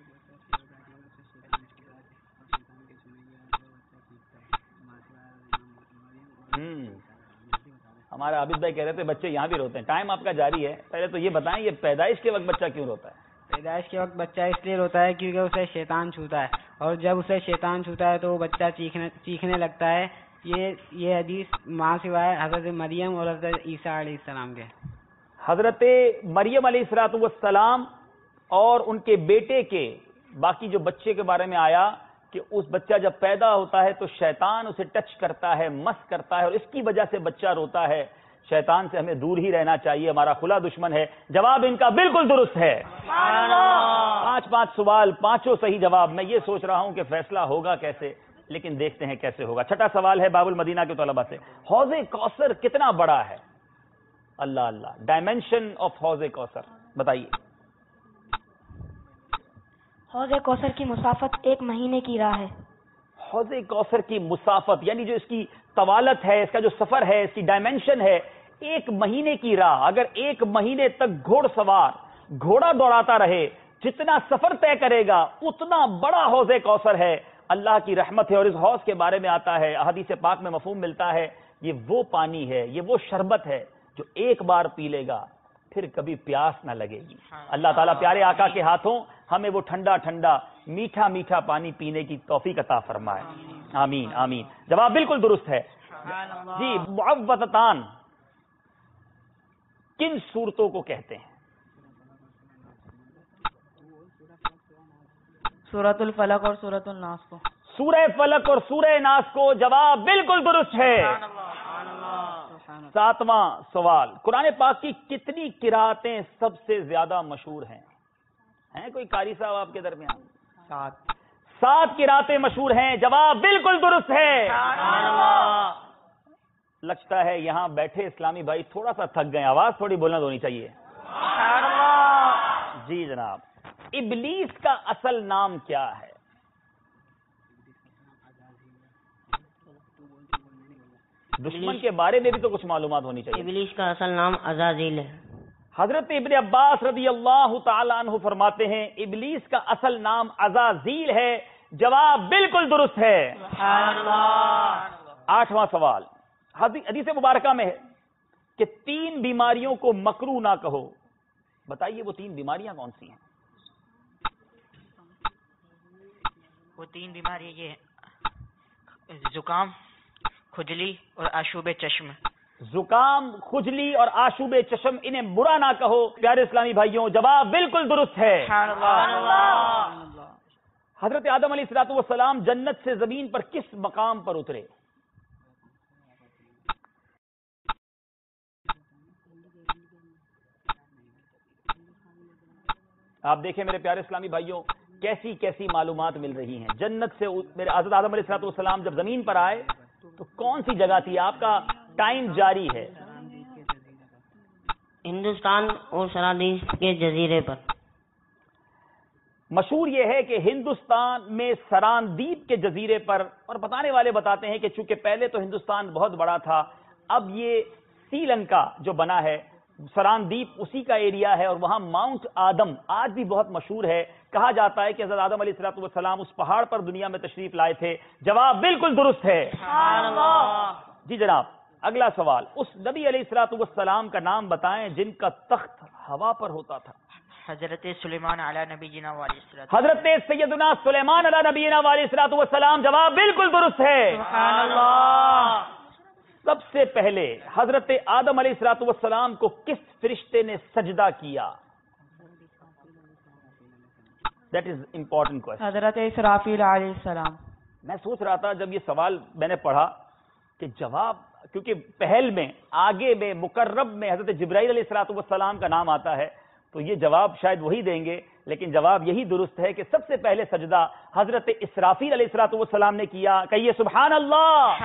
ہمارے عابد بھائی کہہ رہے تھے بچے یہاں بھی روتے ہیں. ٹائم آپ کا جاری ہے، پہلے تو یہ بتائیں یہ پیدائش کے وقت بچہ کیوں روتا ہے؟ پیدائش کے وقت بچہ اس لیے روتا ہے کیونکہ اسے شیطان چھوتا ہے، اور جب اسے شیطان چھوتا ہے تو وہ بچہ چیخنے لگتا ہے. یہ حدیث ماں سوائے حضرت مریم اور حضرت عیسیٰ علیہ السلام کے. حضرت مریم علیہ الصلوۃ والسلام اور ان کے بیٹے کے باقی جو بچے کے بارے میں آیا کہ اس بچہ جب پیدا ہوتا ہے تو شیطان اسے ٹچ کرتا ہے، مس کرتا ہے، اور اس کی وجہ سے بچہ روتا ہے. شیطان سے ہمیں دور ہی رہنا چاہیے، ہمارا کھلا دشمن ہے. جواب ان کا بالکل درست ہے. 5 سوال 5 صحیح جواب. میں یہ سوچ رہا ہوں کہ فیصلہ ہوگا کیسے، لیکن دیکھتے ہیں کیسے ہوگا. 6واں سوال ہے باب المدینہ کے طلباء سے. حوض کوثر کتنا بڑا ہے؟ اللہ اللہ، ڈائمینشن آف حوض کوثر بتائیے. حوض کوثر کی مسافت 1 مہینے کی راہ ہے. حوض کوثر کی مسافت یعنی جو اس کی طوالت ہے، اس کا جو سفر ہے، اس کی ڈائمینشن ہے، 1 مہینے کی راہ. اگر 1 مہینے تک گھوڑ سوار گھوڑا دوڑاتا رہے، جتنا سفر طے کرے گا اتنا بڑا حوض کوثر ہے. اللہ کی رحمت ہے. اور اس حوض کے بارے میں آتا ہے، احادیث پاک میں مفہوم ملتا ہے، یہ وہ پانی ہے، یہ وہ شربت ہے جو ایک بار پی لے گا پھر کبھی پیاس نہ لگے گی. اللہ تعالیٰ پیارے آقا کے ہاتھوں ہمیں وہ ٹھنڈا ٹھنڈا میٹھا میٹھا پانی پینے کی توفیق عطا فرمائے. آمین آمین. جواب بالکل درست ہے. جی معوذتان کن صورتوں کو کہتے ہیں؟ سورۃ الفلق اور سورۃ الناس کو. سورہ فلق اور سورہ ناس کو. جواب بالکل درست ہے. 7واں سوال. قرآن پاک کی کتنی قراتیں سب سے زیادہ مشہور ہیں کوئی قاری صاحب آپ کے درمیان؟ 7 قراتیں مشہور ہیں. جواب بالکل درست ہے. لگتا ہے یہاں بیٹھے اسلامی بھائی تھوڑا سا تھک گئے، آواز تھوڑی بلند ہونی چاہیے. جی جناب. ابلیس کا اصل نام کیا ہے؟ دشمن کے بارے میں بھی تو کچھ معلومات ہونی چاہیے. ابلیس کا اصل نام عزازیل ہے. حضرت ابن عباس رضی اللہ تعالیٰ عنہ فرماتے ہیں ابلیس کا اصل نام عزازیل ہے. جواب بالکل درست ہے. سبحان اللہ. 8واں سوال حدیث مبارکہ میں ہے کہ 3 بیماریوں کو مکروہ نہ کہو. بتائیے وہ 3 بیماریاں کون سی ہیں؟ وہ 3 بیماریاں یہ ہیں: زکام، کھجلی اور آشوب چشم. زکام، کھجلی اور آشوب چشم، انہیں برا نہ کہو. پیارے اسلامی بھائیوں جواب بالکل درست ہے. حضرت آدم علیہ الصلوۃ والسلام جنت سے زمین پر کس مقام پر اترے؟ آپ دیکھیں میرے پیارے اسلامی بھائیوں کیسی کیسی معلومات مل رہی ہیں. جنت سے میرے حضرت آدم علیہ الصلوۃ والسلام جب زمین پر آئے تو کون سی جگہ تھی؟ آپ کا ٹائم جاری ہے. ہندوستان اور سرادیس کے جزیرے پر. مشہور یہ ہے کہ ہندوستان میں سراندیپ کے جزیرے پر، اور بتانے والے بتاتے ہیں کہ چونکہ پہلے تو ہندوستان بہت بڑا تھا، اب یہ سری لنکا جو بنا ہے سراندیپ اسی کا ایریا ہے، اور وہاں ماؤنٹ آدم آج بھی بہت مشہور ہے. کہا جاتا ہے کہ حضرت آدم علیہ الصلوۃ والسلام اس پہاڑ پر دنیا میں تشریف لائے تھے. جواب بالکل درست ہے. جی جناب اگلا سوال، اس نبی علیہ الصلوۃ والسلام کا نام بتائیں جن کا تخت ہوا پر ہوتا تھا. حضرت سلیمان علی نبینا علیہ الصلوۃ. حضرت سیدنا سلیمان علی نبینا علیہ الصلوۃ والسلام. جواب بالکل درست ہے. سبحان اللہ. سب سے پہلے حضرت آدم علیہ الصلوۃ والسلام کو کس فرشتے نے سجدہ کیا؟ That is important question. حضرت اسرافیل علیہ السلام. میں سوچ رہا تھا جب یہ سوال میں نے پڑھا کہ جواب، کیونکہ پہل میں آگے میں مقرب میں حضرت جبرائیل علیہ الصلوۃ والسلام کا نام آتا ہے، تو یہ جواب شاید وہی دیں گے، لیکن جواب یہی درست ہے کہ سب سے پہلے سجدہ حضرت اسرافیل علیہ الصلوۃ والسلام نے کیا. کہیے سبحان اللہ.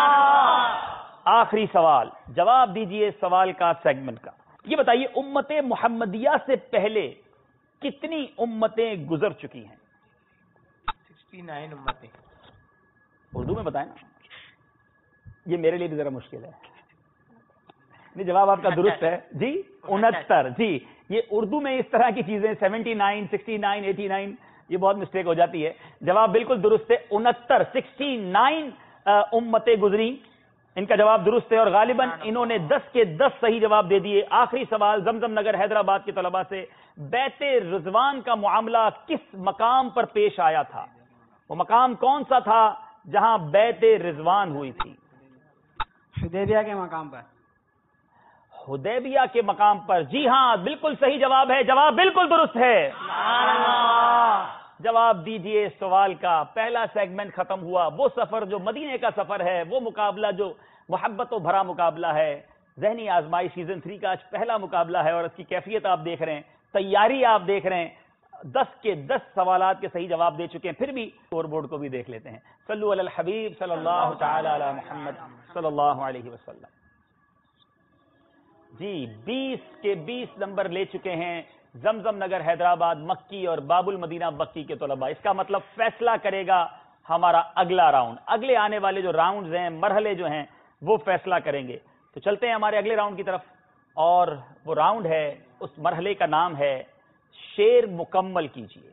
آخری سوال، جواب دیجئے اس سوال کا سیگمنٹ کا. یہ بتائیے امت محمدیہ سے پہلے کتنی امتیں گزر چکی ہیں؟ 69 امتیں. اردو میں بتائیں نا، یہ میرے لیے بھی ذرا مشکل ہے. نہیں جواب آپ کا درست ہے جی 69. جی یہ اردو میں اس طرح کی چیزیں 79 69 89 یہ بہت مسٹیک ہو جاتی ہے. جواب بالکل درست ہے 69 امتیں گزری. ان کا جواب درست ہے اور غالباً انہوں نے 10 کے 10 صحیح جواب دے دیے. آخری سوال زمزم نگر حیدرآباد کے طلباء سے، بیت رضوان کا معاملہ کس مقام پر پیش آیا تھا؟ وہ مقام کون سا تھا جہاں بیت رضوان ہوئی تھی؟ حدیبیہ کے مقام پر. حدیبیہ کے مقام پر. جی ہاں بالکل صحیح جواب ہے. جواب بالکل درست ہے. جواب دیجئے سوال کا. پہلا سیگمنٹ ختم ہوا. وہ سفر جو مدینے کا سفر ہے، وہ مقابلہ جو محبت و بھرا مقابلہ ہے، ذہنی آزمائش سیزن 3 کا آج پہلا مقابلہ ہے، اور اس کی کیفیت آپ دیکھ رہے ہیں، تیاری آپ دیکھ رہے ہیں. 10 کے 10 سوالات کے صحیح جواب دے چکے ہیں. پھر بھی اسکور بورڈ کو بھی دیکھ لیتے ہیں. صلو علی الحبیب صلی اللہ تعالی علی محمد صلی اللہ علیہ وسلم. جی 20 کے 20 نمبر لے چکے ہیں زمزم نگر حیدرآباد مکی اور باب المدینہ بکی کے طلباء. اس کا مطلب فیصلہ کرے گا ہمارا اگلا راؤنڈ. اگلے آنے والے جو راؤنڈز ہیں، مرحلے جو ہیں، وہ فیصلہ کریں گے. تو چلتے ہیں ہمارے اگلے راؤنڈ کی طرف، اور وہ راؤنڈ ہے، اس مرحلے کا نام ہے شعر مکمل کیجیے.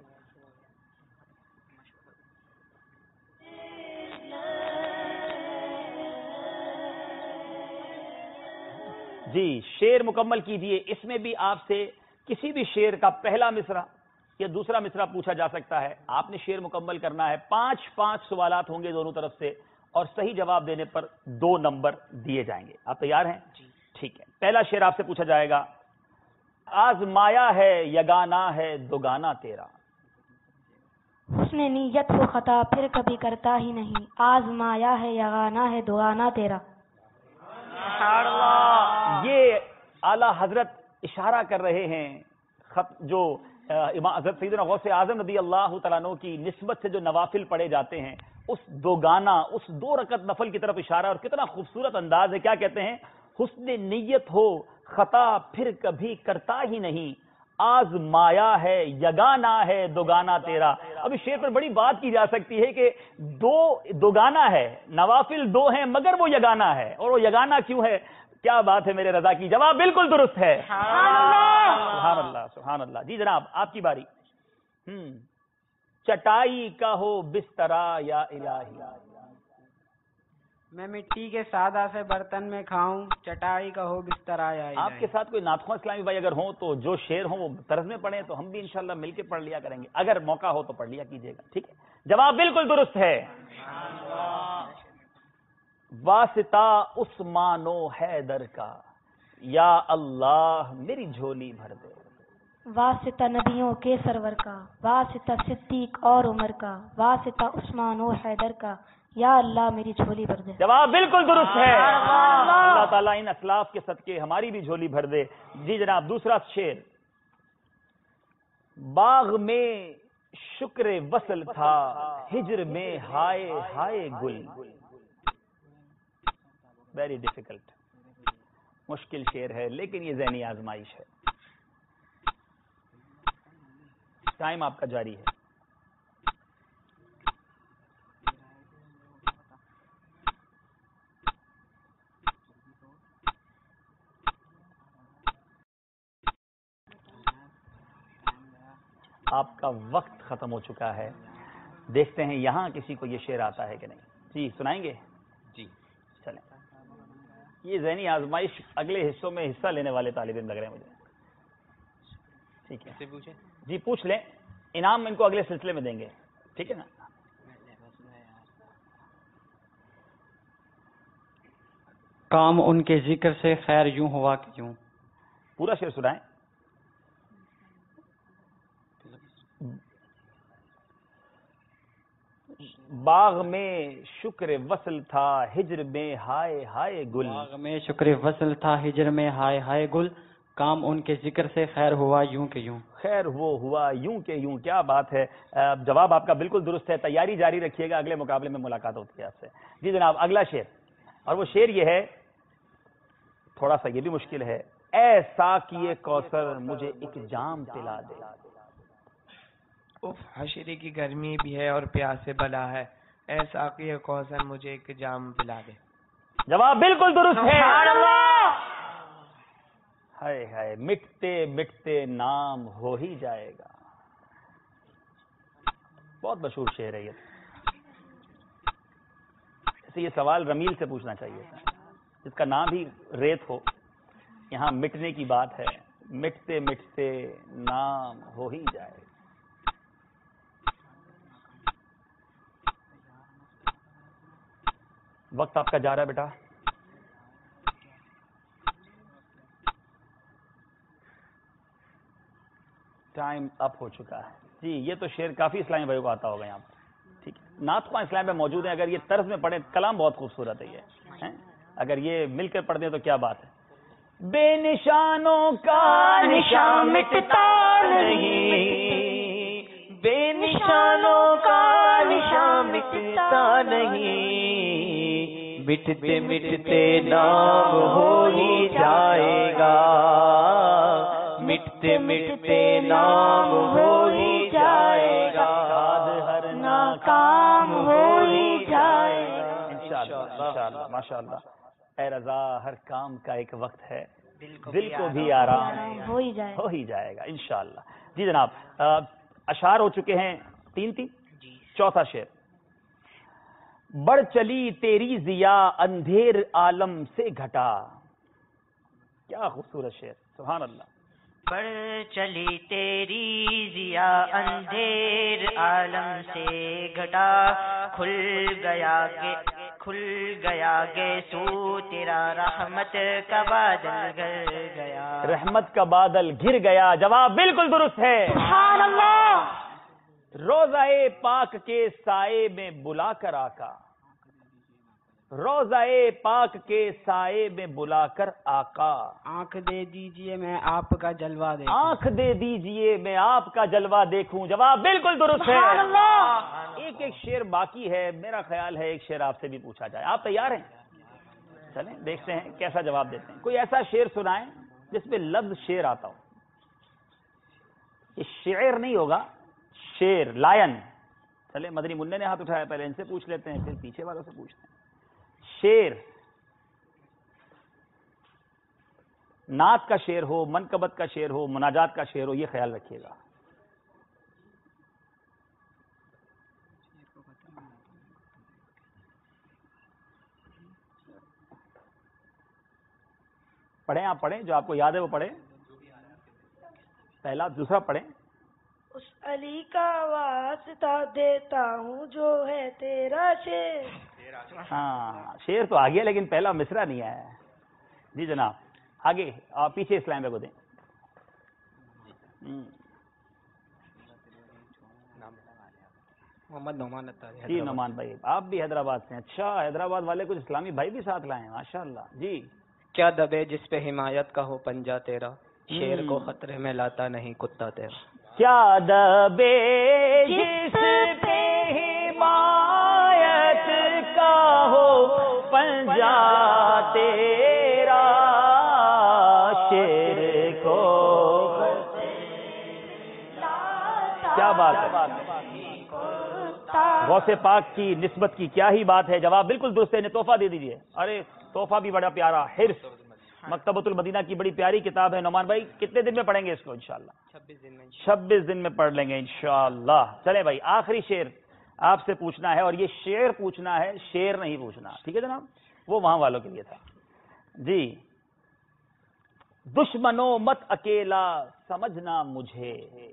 جی شعر مکمل کیجیے. اس میں بھی آپ سے کسی بھی شعر کا پہلا مصرع یا دوسرا مصرع پوچھا جا سکتا ہے. آپ نے شعر مکمل کرنا ہے. 5 سوالات ہوں گے دونوں طرف سے، اور صحیح جواب دینے پر 2 نمبر دیے جائیں گے. آپ تیار ہیں؟ ٹھیک ہے. پہلا شعر آپ سے پوچھا جائے گا. آزمایا ہے یگانہ ہے دوگانہ تیرا. حسن نیت کو خطا پھر کبھی کرتا ہی نہیں، آزمایا ہے یگانہ ہے دوگانہ تیرا. یہ اعلیٰ حضرت اشارہ کر رہے ہیں جو حضرت سیدنا غوث اعظم رضی اللہ تعالیٰ عنہ کی نسبت سے جو نوافل پڑھے جاتے ہیں، اس دوگانہ، اس 2 رکعت نفل کی طرف اشارہ. اور کتنا خوبصورت انداز ہے. کیا کہتے ہیں؟ حسن نیت ہو خطا پھر کبھی کرتا ہی نہیں، آزمایا ہے یگانا ہے دوگانا تیرا. اب اس شعر پر بڑی بات کی جا سکتی ہے کہ دوگانا ہے، نوافل دو ہیں مگر وہ یگانا ہے. اور وہ یگانا کیوں ہے؟ کیا بات ہے میرے رضا کی. جواب بالکل درست ہے. سبحان اللہ سبحان اللہ. جی جناب آپ کی باری. چٹائی کا ہو بسترا یا الہی. میں مٹی کے سادہ سے برتن میں کھاؤں، چٹائی کا ہو بسترا یا الہی. آپ کے ساتھ کوئی ناتخواں اسلامی بھائی اگر ہوں تو جو شعر ہوں وہ طرز میں پڑھیں تو ہم بھی انشاءاللہ مل کے پڑھ لیا کریں گے. اگر موقع ہو تو پڑھ لیا کیجیے گا. ٹھیک ہے. جواب بالکل درست ہے. واسطہ عثمان و حیدر کا یا اللہ میری جھولی بھر دے. واسطہ نبیوں کے سرور کا، واسطہ صدیق اور عمر کا، واسطہ عثمان و حیدر کا، یا اللہ میری جھولی بھر دے. جواب بالکل درست ہے. اللہ تعالیٰ ان اسلاف کے صدقے ہماری بھی جھولی بھر دے. جی جناب دوسرا شعر. باغ میں شکر وصل تھا، ہجر میں ہائے ہائے گل. ویری ڈیفیکلٹ، مشکل شعر ہے لیکن یہ ذہنی آزمائش ہے. ٹائم آپ کا جاری ہے. آپ کا وقت ختم ہو چکا ہے. دیکھتے ہیں یہاں کسی کو یہ شعر آتا ہے کہ نہیں. جی سنائیں گے. جی چلیں. یہ ذہنی آزمائش اگلے حصوں میں حصہ لینے والے طالب علم لگ رہے ہیں مجھے. ٹھیک ہے جی پوچھ لیں. انعام ان کو اگلے سلسلے میں دیں گے. ٹھیک ہے نا. کام ان کے ذکر سے خیر یوں ہوا کہ یوں. پورا شعر سنائیں. باغ میں شکر وصل تھا، ہجر میں ہائے ہائے گل. باغ میں شکر وصل تھا، ہجر میں ہائے ہائے گل. کام ان کے ذکر سے خیر ہوا یوں کہ یوں. خیر وہ ہوا یوں کہ یوں. کیا بات ہے. جواب آپ کا بالکل درست ہے. تیاری جاری رکھیے گا، اگلے مقابلے میں ملاقات ہوتی ہے آپ سے. جی جناب اگلا شعر. اور وہ شعر یہ ہے، تھوڑا سا یہ بھی مشکل ہے. اے ساقی کوثر مجھے ایک جام پلا دے. حشرے کی گرمی بھی ہے اور پیاس سے بلا ہے، اے ساقی کوثر مجھے ایک جام پلا دے. جواب بالکل درست ہے. ہائے ہائے مٹتے مٹتے نام ہو ہی جائے گا. بہت مشہور شعر ہے یہ. ایسے یہ سوال رمیل سے پوچھنا چاہیے تھا جس کا نام ہی ریت ہو. یہاں مٹنے کی بات ہے. مٹتے مٹتے نام ہو ہی جائے گا. وقت آپ کا جا رہا ہے بیٹا. ٹائم اپ ہو چکا ہے. جی یہ تو شعر کافی اسلامی بھائیوں کو آتا ہوگا یہاں پر. ٹھیک ہے. نعت خواں اسلام میں موجود ہیں. اگر یہ طرز میں پڑھیں کلام بہت خوبصورت ہے یہ. اگر یہ مل کر پڑھ دیں تو کیا بات ہے. بے نشانوں کا نشان مٹتا نہیں، بے نشانوں کا نشان مٹتا نہیں، مٹتے مٹتے نام ہو ہی جائے گا، مٹتے مٹتے نام ہو ہی جائے گا، ہر ناکام ہو ہی جائے گا. انشاءاللہ ماشاءاللہ. اے رضا ہر کام کا ایک وقت ہے، دل کو بھی آرام ہو ہی جائے گا انشاءاللہ. جی جناب اشعار ہو چکے ہیں 3. چوتھا شعر. بڑھ چلی تیری ضیا اندھیر عالم سے گھٹا. کیا خوبصورت شعر. سبحان اللہ. بڑھ چلی تیری ضیا اندھیر عالم سے گھٹا، کھل گیا گیسو تیرا رحمت کا بادل گر گیا. رحمت کا بادل گر گیا. جواب بالکل درست ہے. سبحان اللہ. روضہ پاک کے سائے میں بلا کر آقا، روضہ پاک کے سائے میں بلا کر آقا. آنکھ دے دیجئے میں آپ کا جلوہ دیکھوں. آنکھ دے دیجئے میں آپ کا جلوہ دیکھوں. جواب بالکل درست ہے. ایک شعر باقی ہے. میرا خیال ہے ایک شعر آپ سے بھی پوچھا جائے. آپ تیار ہیں؟ چلیں دیکھتے ہیں کیسا جواب دیتے ہیں. کوئی ایسا شعر سنائیں جس میں لفظ شعر آتا ہو. یہ شعر نہیں ہوگا، شیر، لائن. چلے مدنی منع نے ہاتھ اٹھایا، پہلے ان سے پوچھ لیتے ہیں پھر پیچھے والوں سے پوچھتے ہیں. شیر نعت کا شعر ہو، منقبت کا شعر ہو، مناجات کا شعر ہو، یہ خیال رکھیے گا. پڑھیں، آپ پڑھیں، جو آپ کو یاد ہے وہ پڑھیں. پہلا، دوسرا پڑھیں. اس علی کا واسطہ دیتا ہوں جو ہے تیرا شیر. ہاں شیر تو آ گیا لیکن پہلا مصرع نہیں آیا ہے. جی جناب آگے، آپ پیچھے اسلام بھائی کو دیں. محمد نعمان. جی نعمان بھائی، آپ بھی حیدرآباد سے ہیں. اچھا، حیدرآباد والے کچھ اسلامی بھائی بھی ساتھ لائے ہیں، ماشاء اللہ. جی. کیا دبے جس پہ حمایت کا ہو پنجہ تیرا، شیر کو خطرے میں لاتا نہیں کتا تیرا. کیا دبے جس پہ حمایت کا ہو پنجہ تیرا، شیر کو. کیا بات ہے، غوث پاک کی نسبت کی کیا ہی بات ہے. جواب بالکل درست ہے. تحفہ دے دیجئے. ارے تحفہ بھی بڑا پیارا، حرص مکتبۃ المدینہ کی بڑی پیاری کتاب ہے. نعمان بھائی کتنے دن میں پڑھیں گے اس کو؟ انشاءاللہ 26 دن میں پڑھ لیں گے انشاءاللہ. چلے بھائی، آخری شعر آپ سے پوچھنا ہے، اور یہ شعر پوچھنا ہے، شعر نہیں پوچھنا. ٹھیک ہے جناب، وہ وہاں والوں کے لیے تھا. جی. دشمنوں مت اکیلا سمجھنا مجھے،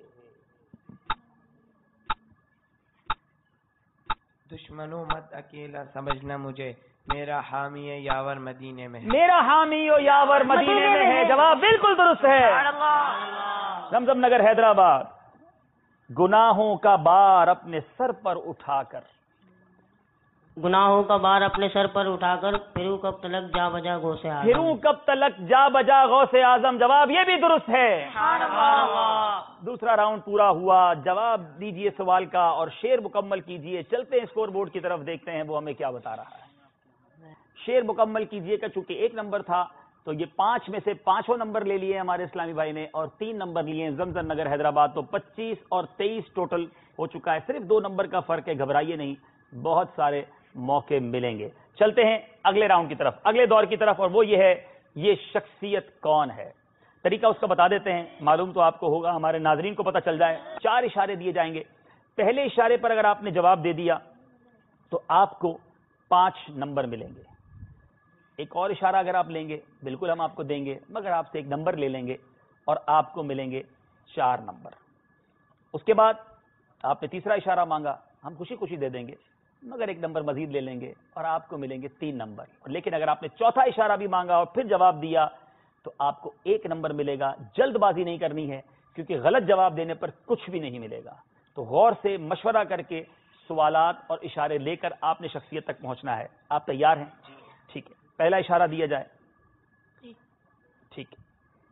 دشمنوں مت اکیلا سمجھنا مجھے، میرا حامی یاور مدینے میں ہے. میرا حامی و یاور مدینے میں ہے. جواب بالکل درست ہے. زمزم نگر حیدرآباد. گناہوں کا بار اپنے سر پر اٹھا کر، گناہوں کا بار اپنے سر پر اٹھا کر پھروں کب تلک جا بجا غوث اعظم. پھروں کب تلک جا بجا غوث اعظم. جواب یہ بھی درست ہے. دوسرا راؤنڈ پورا ہوا. جواب دیجئے سوال کا اور شعر مکمل کیجئے. چلتے ہیں اسکور بورڈ کی طرف، دیکھتے ہیں وہ ہمیں کیا بتا رہا ہے. شعر مکمل کیجئے کا چونکہ 1 نمبر تھا تو یہ 5 میں سے 5 نمبر لے لیے ہمارے اسلامی بھائی نے، اور 3 نمبر لیے زمزم نگر حیدرآباد. تو 25 اور 23 ٹوٹل ہو چکا ہے. صرف 2 نمبر کا فرق ہے. گھبرائیے نہیں، بہت سارے موقع ملیں گے. چلتے ہیں اگلے راؤنڈ کی طرف، اگلے دور کی طرف، اور وہ یہ ہے، یہ شخصیت کون ہے. طریقہ اس کا بتا دیتے ہیں، معلوم تو آپ کو ہوگا، ہمارے ناظرین کو پتہ چل جائے. 4 اشارے دیے جائیں گے. پہلے اشارے پر اگر آپ نے جواب دے دیا تو آپ کو 5 نمبر ملیں گے. ایک اور اشارہ اگر آپ لیں گے بالکل ہم آپ کو دیں گے، مگر آپ سے 1 نمبر لے لیں گے اور آپ کو ملیں گے 4 نمبر. اس کے بعد آپ نے تیسرا اشارہ مانگا، ہم خوشی خوشی دے دیں گے، مگر 1 نمبر مزید لے لیں گے اور آپ کو ملیں گے 3 نمبر. لیکن اگر آپ نے چوتھا اشارہ بھی مانگا اور پھر جواب دیا تو آپ کو 1 نمبر ملے گا. جلد بازی نہیں کرنی ہے کیونکہ غلط جواب دینے پر کچھ بھی نہیں ملے گا. تو غور سے مشورہ کر کے سوالات اور اشارے لے کر آپ نے شخصیت تک پہنچنا ہے. آپ تیار ہیں؟ ٹھیک ہے، پہلا اشارہ دیا جائے. ٹھیک ہے.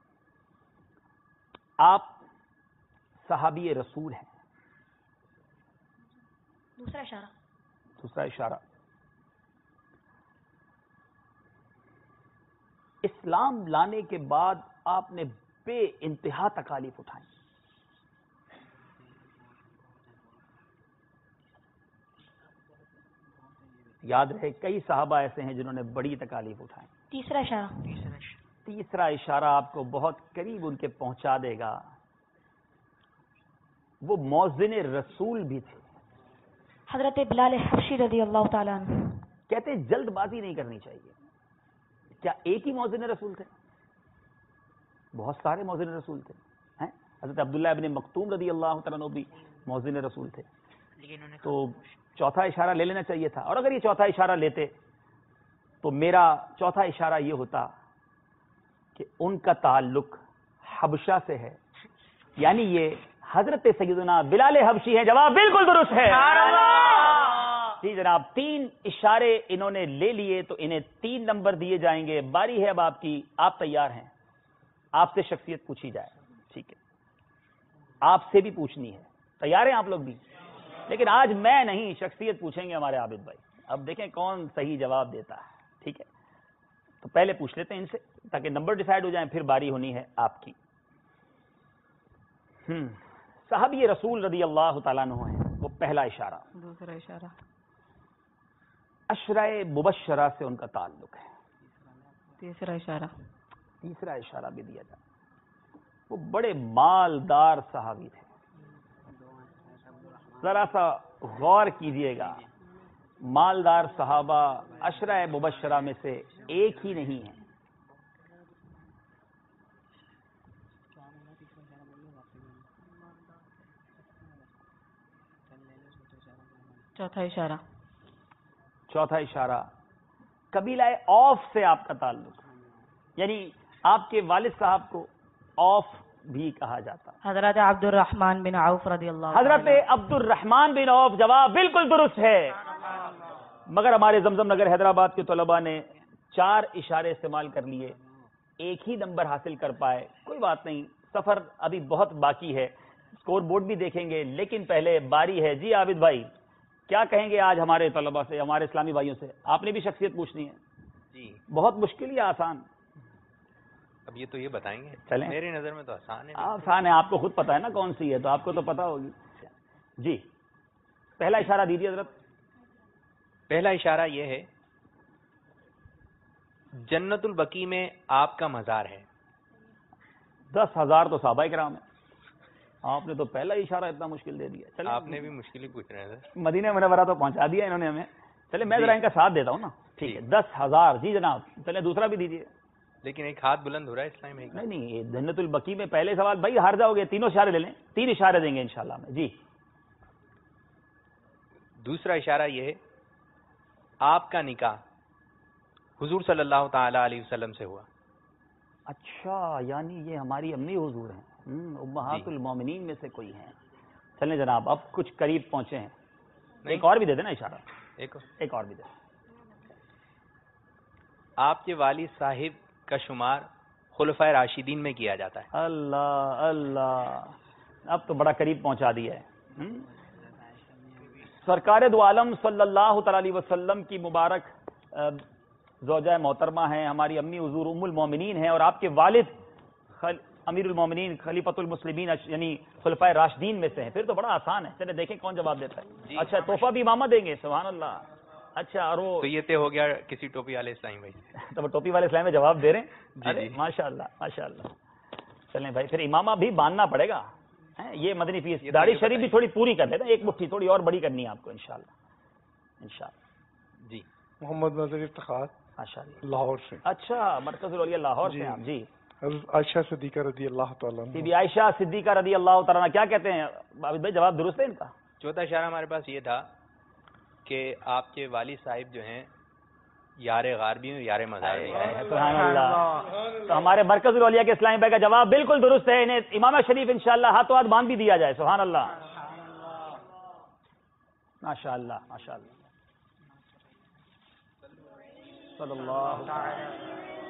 آپ صحابی رسول ہیں. دوسرا اشارہ اسلام لانے کے بعد آپ نے بے انتہا تکالیف اٹھائیں. یاد رہے کئی صحابہ ایسے ہیں جنہوں نے بڑی تکالیف اٹھائیں. تیسرا اشارہ آپ کو بہت قریب ان کے پہنچا دے گا. وہ مؤذن رسول بھی تھے، حضرت بلال حبشی رضی اللہ تعالیٰ عنہ. کہتے ہیں جلد بازی نہیں کرنی چاہیے. کیا ایک ہی مؤذن رسول تھے؟ بہت سارے مؤذن رسول تھے. حضرت عبداللہ ابن مکتوم رضی اللہ تعالیٰ عنہ بھی مؤذن رسول تھے. تو چوتھا اشارہ لے لینا چاہیے تھا. اور اگر یہ چوتھا اشارہ لیتے تو میرا چوتھا اشارہ یہ ہوتا کہ ان کا تعلق حبشہ سے ہے، یعنی یہ حضرت سیدنا بلال حبشی ہیں. جواب بالکل درست ہے. جی جناب، 3 اشارے انہوں نے لے لیے تو انہیں 3 نمبر دیے جائیں گے. باری ہے اب آپ کی. آپ تیار ہیں؟ آپ سے شخصیت پوچھی جائے. ٹھیک ہے، آپ سے بھی پوچھنی ہے. تیار ہیں آپ لوگ بھی؟ لیکن آج میں نہیں، شخصیت پوچھیں گے ہمارے عابد بھائی. اب دیکھیں کون صحیح جواب دیتا ہے. ٹھیک ہے، تو پہلے پوچھ لیتے ہیں ان سے تاکہ نمبر ڈیسائیڈ ہو جائیں، پھر باری ہونی ہے آپ کی. صحابی رسول رضی اللہ تعالیٰ عنہ ہیں، وہ پہلا اشارہ. دوسرا اشارہ عشرۂ مبشرہ سے ان کا تعلق ہے. تیسرا اشارہ تیسرا اشارہ بھی دیا جائے. وہ بڑے مالدار صحابی تھے. ذرا سا غور کیجئے گا، مالدار صحابہ عشرۂ مبشرہ میں سے ایک ہی نہیں ہے. چوتھا اشارہ قبیلہ اوف سے آپ کا تعلق، یعنی آپ کے والد صاحب کو اوف بھی کہا جاتا. حضرت عبد الرحمن بن عوف رضی اللہ حضرت عبد الرحمن بن عوف. جواب بالکل درست ہے، مگر ہمارے زمزم نگر حیدرآباد کے طلباء نے 4 اشارے استعمال کر لیے، ایک ہی نمبر حاصل کر پائے. کوئی بات نہیں، سفر ابھی بہت باقی ہے، اسکور بورڈ بھی دیکھیں گے، لیکن پہلے باری ہے. جی عابد بھائی، کیا کہیں گے آج ہمارے طلباء سے، ہمارے اسلامی بھائیوں سے؟ آپ نے بھی شخصیت پوچھنی ہے. جی بہت مشکل یا آسان؟ اب یہ تو یہ بتائیں گے. چلیں، میری نظر میں تو آسان ہے. آسان ہے، آپ کو خود پتا ہے نا کون سی ہے، تو آپ کو تو پتا ہوگی. جی پہلا اشارہ دیجیے حضرت. پہلا اشارہ یہ ہے، جنت البقیع میں آپ کا مزار ہے. 10,000 تو صحابہ کرام ہیں، آپ نے تو پہلا اشارہ اتنا مشکل دے دیا. چلے آپ نے بھی مشکل ہی پوچھ رہے ہیں. مدینہ منورہ تو پہنچا دیا انہوں نے ہمیں. چلے میں ذرا ان کا ساتھ دیتا ہوں نا. ٹھیک ہے، 10,000. جی جناب، چلے دوسرا بھی دیجیے. لیکن ایک ہاتھ بلند ہو رہا ہے اسلام میں. نہیں یہ جنت البقیع میں پہلے سوال بھائی ہار جاؤ گے، تینوں اشارے لے لیں، 3 اشارے دیں گے انشاءاللہ میں. جی دوسرا اشارہ یہ ہے، آپ کا نکاح حضور صلی اللہ تعالی علیہ وسلم سے ہوا. اچھا، یعنی یہ ہماری امی حضور ہیں، امہات المومنین میں سے کوئی ہیں. چلیں جناب، اب کچھ قریب پہنچے ہیں. ایک اور بھی دے دینا اشارہ. ایک اور بھی دے. آپ کے والد صاحب کا شمار خلفائے راشدین میں کیا جاتا ہے. اللہ اللہ، اب تو بڑا قریب پہنچا دیا ہے. سرکار دو عالم صلی اللہ تعالی علیہ وسلم کی مبارک زوجہ محترمہ ہیں، ہماری امی حضور ام المومنین ہیں، اور آپ کے والد امیر المومنین خلیفۃ المسلمین یعنی خلفائے راشدین میں سے ہیں. پھر تو بڑا آسان ہے. چلے دیکھیں کون جواب دیتا ہے. اچھا، تحفہ بھی امامہ دیں گے. سبحان اللہ. اچھا، اور وہ تو یہ طے ہو گیا کسی ٹوپی والے اسلام بھائی. تو وہ ٹوپی والے اسلام میں جواب دے رہے ہیں. جی ماشاء اللہ ماشاء اللہ. چلیں بھائی، پھر امامہ بھی باندھنا پڑے گا. یہ مدنی فیس داڑھی شریف بھی تھوڑی پوری کر لینا، ایک مٹھی تھوڑی اور بڑی کرنی ہے آپ کو انشاءاللہ. جی محمد نظیر افتخار ماشاء اللہ، لاہور سے. اچھا، مرکز الاولیاء لاہور سے آپ. جی حضرت عائشہ صدیقہ رضی اللہ تعالیٰ عنہ. بی بی عائشہ صدیقہ رضی اللہ تعالیٰ عنہ. کیا کہتے ہیں عابد بھائی، جواب درست ہے ان کا؟ چوتھا اشارہ ہمارے پاس یہ تھا کہ آپ کے والد صاحب جو ہیں یار غار بھی ہیں، یار مزار بھی ہیں. سبحان اللہ. تو ہمارے مرکز الاولیاء کے اسلامی بھائی کا جواب بالکل درست ہے. انہیں امامہ شریف انشاءاللہ ہاتھوں ہاتھ باندھ بھی دیا جائے. سبحان اللہ ماشاء اللہ ماشاء اللہ. صلی اللہ تعالی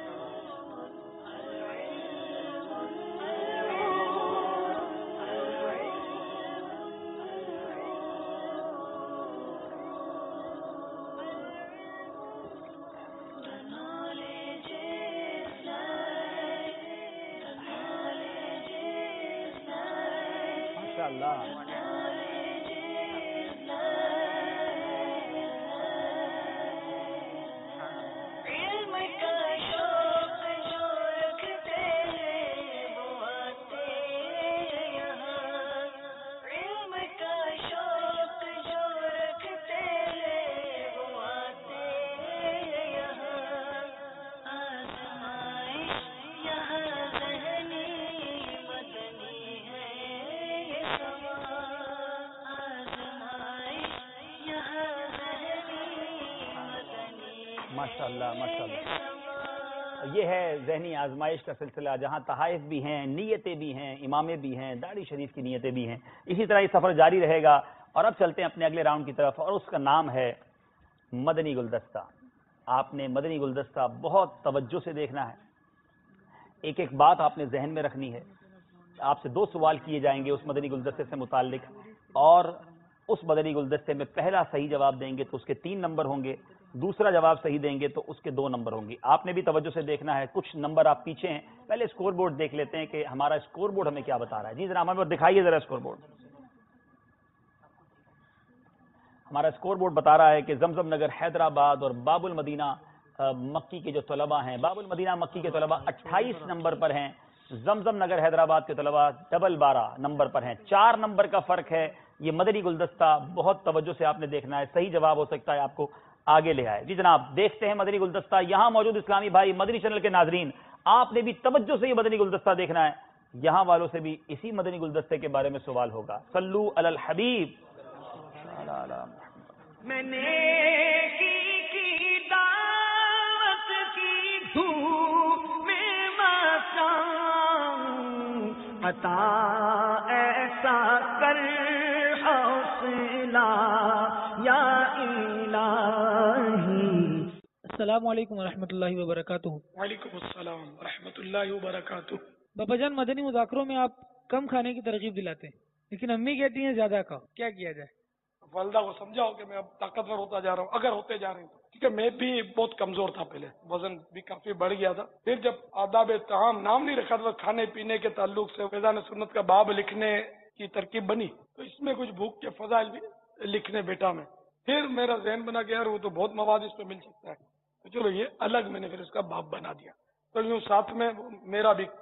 ماشاءاللہ ماشاءاللہ. یہ ہے ذہنی آزمائش کا سلسلہ، جہاں تحائف بھی ہیں، نیتیں بھی ہیں، امامے بھی ہیں، داڑھی شریف کی نیتیں بھی ہیں. اسی طرح یہ سفر جاری رہے گا. اور اب چلتے ہیں اپنے اگلے راؤنڈ کی طرف، اور اس کا نام ہے مدنی گلدستہ. آپ نے مدنی گلدستہ بہت توجہ سے دیکھنا ہے. ایک ایک بات آپ نے ذہن میں رکھنی ہے. آپ سے 2 سوال کیے جائیں گے اس مدنی گلدستے سے متعلق، اور اس مدنی گلدستے میں پہلا صحیح جواب دیں گے تو اس کے 3 نمبر ہوں گے، دوسرا جواب صحیح دیں گے تو اس کے 2 نمبر ہوں گے. آپ نے بھی توجہ سے دیکھنا ہے, کچھ نمبر آپ پیچھے ہیں. پہلے اسکور بورڈ دیکھ لیتے ہیں کہ ہمارا اسکور بورڈ ہمیں کیا بتا رہا ہے. جی ذرا ہمیں دکھائیے ذرا اسکور بورڈ. ہمارا اسکور بورڈ بتا رہا ہے کہ زمزم نگر حیدرآباد اور باب المدینہ مکی کے جو طلباء ہیں, باب المدینہ مکی کے طلباء 28 نمبر پر ہیں. زمزم نگر حیدرآباد کے طلباء 12 نمبر پر ہیں. 4 نمبر کا فرق ہے. یہ مدنی گلدستہ بہت توجہ سے آپ نے دیکھنا ہے, صحیح جواب ہو سکتا ہے آپ کو آگے لے آئے. جی جناب دیکھتے ہیں مدنی گلدستہ. یہاں موجود اسلامی بھائی, مدنی چینل کے ناظرین, آپ نے بھی توجہ سے یہ مدنی گلدستہ دیکھنا ہے. یہاں والوں سے بھی اسی مدنی گلدستے کے بارے میں سوال ہوگا. صلو علی الحبیب. میں نے کی دعوت کی دھوم میں مچاؤں, عطا ایسا کر حوصلہ یا الہی. السلام علیکم ورحمۃ اللہ وبرکاتہ. وعلیکم السلام ورحمۃ اللہ وبرکاتہ. بابا جان, مدنی مذاکروں میں آپ کم کھانے کی ترغیب دلاتے ہیں, لیکن امی کہتی ہیں زیادہ کھاؤ, کیا کیا جائے؟ والدہ کو سمجھاؤ کہ میں اب طاقتور ہوتا جا رہا ہوں, اگر ہوتے جا رہے ہیں, کیونکہ میں بھی بہت کمزور تھا پہلے, وزن بھی کافی بڑھ گیا تھا. پھر جب آداب طعام نام نہیں رکھا تھا, کھانے پینے کے تعلق سے فیضان سنت کا باب لکھنے کی ترکیب بنی, تو اس میں کچھ بھوک کے فضائل بھی لکھنے بیٹا میں. پھر میرا ذہن بنا کہ یار وہ تو بہت مواد اس پہ مل سکتا ہے, تو چلو یہ الگ میں نے پھر اس کا باب بنا دیا. تو یوں ساتھ میں میرا بھی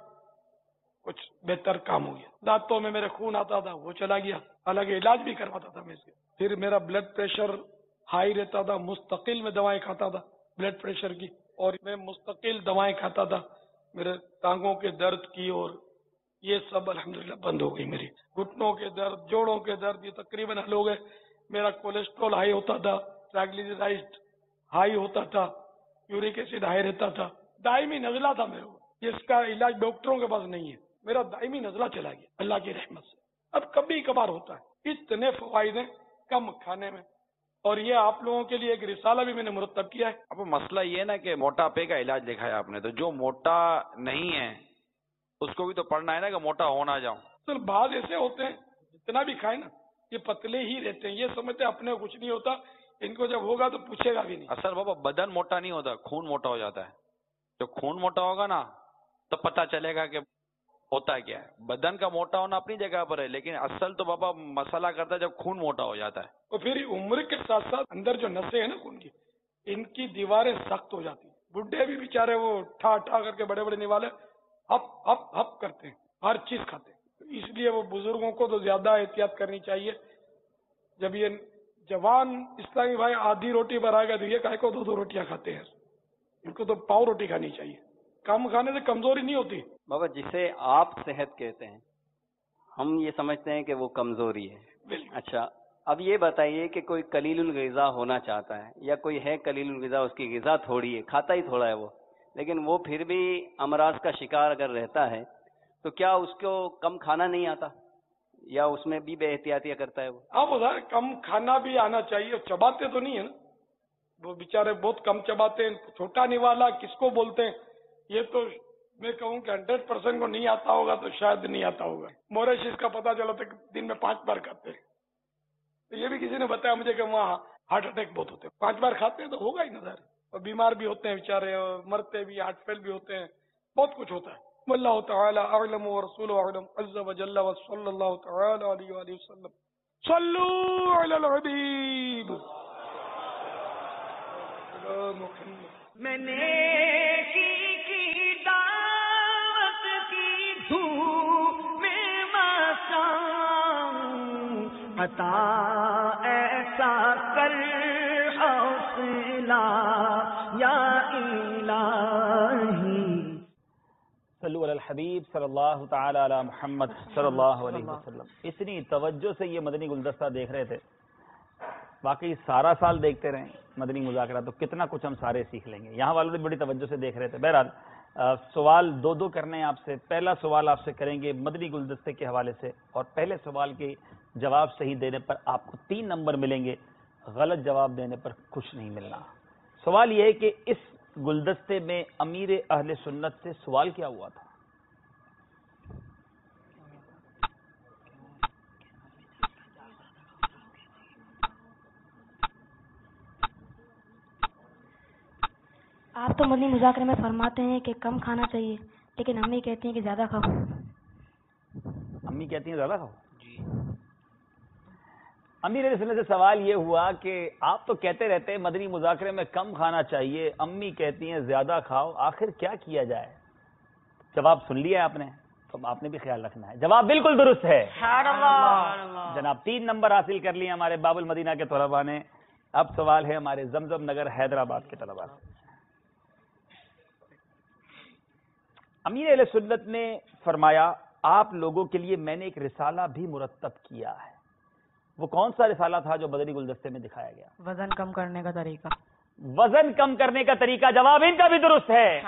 کچھ بہتر کام ہو گیا. دانتوں میں میرے خون آتا تھا, وہ چلا گیا, الگ علاج بھی کرواتا تھا میں اس کے. پھر میرا بلڈ پریشر ہائی رہتا تھا, مستقل میں دوائیں کھاتا تھا بلڈ پریشر کی, اور میں مستقل دوائیں کھاتا تھا میرے ٹانگوں کے درد کی, اور یہ سب الحمدللہ بند ہو گئی. میری گھٹنوں کے درد, جوڑوں کے درد, یہ تقریباً حل ہو گئے. میرا کولیسٹرول ہائی ہوتا تھا, ٹرائگلیسیرائڈ ہائی ہوتا تھا, یورک ایسڈ ہائی رہتا تھا, دائمی نزلہ تھا میرے کو. اس کا علاج ڈاکٹروں کے پاس نہیں ہے, میرا دائمی نزلہ چلا گیا اللہ کی رحمت سے. اب کبھی کبھار ہوتا ہے. اتنے فوائد ہیں کم کھانے میں, اور یہ آپ لوگوں کے لیے ایک رسالہ بھی میں نے مرتب کیا ہے. اب مسئلہ یہ نا کہ موٹاپے کا علاج لکھا ہے آپ نے, تو جو موٹا نہیں ہے اس کو بھی تو پڑھنا ہے نا کہ موٹا ہو نہ جاؤں. سر بعض ایسے ہوتے ہیں جتنا بھی کھائے نا یہ پتلے ہی رہتے ہیں, یہ سمجھتے ہیں اپنے کو کچھ نہیں ہوتا, ان کو جب ہوگا تو پوچھے گا بھی نہیں. اصل بابا بدن موٹا نہیں ہوتا, خون موٹا ہو جاتا ہے. جب خون موٹا ہوگا نا تو پتہ چلے گا کہ ہوتا کیا ہے. بدن کا موٹا ہونا اپنی جگہ پر ہے, لیکن اصل تو بابا مسئلہ کرتا ہے جب خون موٹا ہو جاتا ہے. تو پھر عمر کے ساتھ ساتھ اندر جو نسیں ہیں نا خون کی, ان کی دیواریں سخت ہو جاتی ہیں. بڈھے بھی بیچارے وہ ٹھا ٹھا کر کے بڑے بڑے نوالے ہپ ہپ ہپ کرتے ہیں, ہر چیز کھاتے ہیں. اس لیے وہ بزرگوں کو تو زیادہ احتیاط کرنی چاہیے. جب یہ جوان اسلامی بھائی آدھی روٹی پر آئے گا تو یہ کہے کو 2 روٹیاں کھاتے ہیں, ان کو تو پاؤ روٹی کھانی چاہیے. کم کھانے سے کمزوری نہیں ہوتی. بابا جسے آپ صحت کہتے ہیں, ہم یہ سمجھتے ہیں کہ وہ کمزوری ہے. اچھا اب یہ بتائیے کہ کوئی قلیل الغذا ہونا چاہتا ہے, یا کوئی ہے قلیل الغذا, اس کی غذا تھوڑی ہے, کھاتا ہی تھوڑا ہے وہ, لیکن وہ پھر بھی امراض کا شکار اگر رہتا ہے تو کیا اس کو کم کھانا نہیں آتا, یا اس میں بھی بے احتیاطیاں کرتا ہے وہ؟ آپ بتا رہے کم کھانا بھی آنا چاہیے. چباتے تو نہیں ہے نا وہ بیچارے, بہت کم چباتے ہیں. چھوٹا نوالا کس کو بولتے ہیں, یہ تو میں کہوں کہ 100% کو نہیں آتا ہوگا تو شاید نہیں آتا ہوگا. موریشس کا پتا چلا تھا کہ دن میں 5 بار کھاتے ہیں. تو یہ بھی کسی نے بتایا مجھے کہ وہاں ہارٹ اٹیک بہت ہوتے ہیں. 5 بار کھاتے ہیں تو ہوگا ہی نظر, اور بیمار بھی ہوتے ہیں بیچارے, اور مرتے بھی, ہارٹ فیل بھی ہوتے ہیں, بہت کچھ ہوتا ہے. واللہ تعالی اعلم ورسولہ اعلم عز وجل وصلی اللہ تعالی علیہ وآلہ وسلم. صلو علی الحبیب. میں نے کی دعوت کی دھوم میں مچاؤں, عطا ایسا کر حوصلہ یا الہی. صلو علی الحبیب صلی اللہ تعالی علی محمد صلی اللہ علیہ وسلم. اتنی توجہ سے یہ مدنی گلدستہ دیکھ رہے تھے, باقی سارا سال دیکھتے رہیں مدنی مذاکرہ تو کتنا کچھ ہم سارے سیکھ لیں گے. یہاں والوں نے بڑی توجہ سے دیکھ رہے تھے. بہرحال سوال 2 کرنے ہیں آپ سے. پہلا سوال آپ سے کریں گے مدنی گلدستے کے حوالے سے, اور پہلے سوال کے جواب صحیح دینے پر آپ کو 3 نمبر ملیں گے, غلط جواب دینے پر کچھ نہیں ملنا. سوال یہ ہے کہ اس گلدستے میں امیر اہل سنت سے سوال کیا ہوا تھا؟ آپ تو مدنی مذاکرے میں فرماتے ہیں کہ کم کھانا چاہیے، لیکن امی کہتی ہیں کہ زیادہ کھاؤ۔ امی کہتی ہیں زیادہ کھاؤ؟ جی۔ امیر علیہ السلام سے سوال یہ ہوا کہ آپ تو کہتے رہتے ہیں مدنی مذاکرے میں کم کھانا چاہیے، امی کہتی ہیں زیادہ کھاؤ، آخر کیا کیا جائے؟ جواب سن لیا آپ نے، تو آپ نے بھی خیال رکھنا ہے۔ جواب بالکل درست ہے جناب، 3 نمبر حاصل کر لیے ہمارے باب المدینہ کے طلباء نے۔ اب سوال ہے ہمارے زمزم نگر حیدرآباد کے طلباء سے۔ امیر اہل سنت نے فرمایا آپ لوگوں کے لیے میں نے ایک رسالہ بھی مرتب کیا ہے۔ وہ کون سا رسالہ تھا جو مدنی گلدستے میں دکھایا گیا؟ وزن کم کرنے کا طریقہ۔ وزن کم کرنے کا طریقہ، جواب ان کا بھی درست ہے۔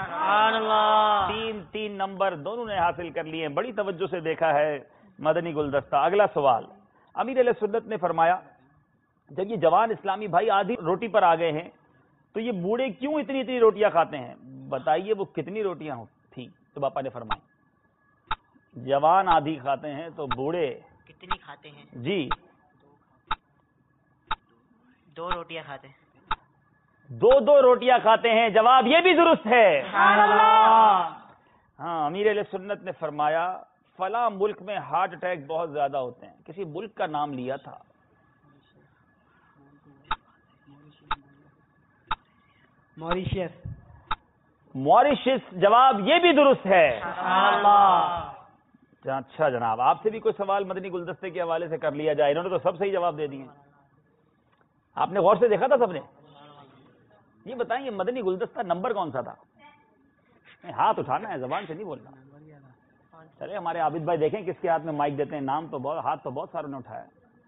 3 نمبر دونوں نے حاصل کر لیے، بڑی توجہ سے دیکھا ہے مدنی گلدستہ۔ اگلا سوال، امیر علیہ سنت نے فرمایا جب یہ جوان اسلامی بھائی آدھی روٹی پر آ گئے ہیں تو یہ بوڑھے کیوں اتنی روٹیاں کھاتے ہیں؟ بتائیے وہ کتنی روٹیاں تھیں؟ تو باپا نے فرمایا جوان آدھی کھاتے ہیں تو بوڑھے کتنی کھاتے ہیں؟ جی 2 روٹیاں کھاتے ہیں۔ 2 روٹیاں کھاتے ہیں، جواب یہ بھی درست ہے۔ ہاں، امیر علیہ سنت نے فرمایا فلاں ملک میں ہارٹ اٹیک بہت زیادہ ہوتے ہیں، کسی ملک کا نام لیا تھا۔ موریشس، جواب یہ بھی درست ہے۔ اچھا جناب، آپ سے بھی کوئی سوال مدنی گلدستے کے حوالے سے کر لیا جائے، انہوں نے تو سب صحیح جواب دے دیے۔ آپ نے غور سے دیکھا تھا سب نے؟ یہ بتائیں یہ مدنی گلدستہ نمبر کون سا تھا؟ ہاتھ اٹھانا ہے، زبان سے نہیں بولنا۔ چلے ہمارے عابد بھائی دیکھیں کس کے ہاتھ میں مائک دیتے ہیں، نام تو بہت، ہاتھ تو بہت ساروں نے اٹھایا۔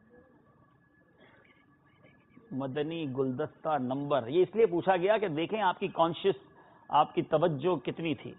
مدنی گلدستہ نمبر یہ اس لیے پوچھا گیا کہ دیکھیں آپ کی کانشیس، آپ کی توجہ کتنی تھی۔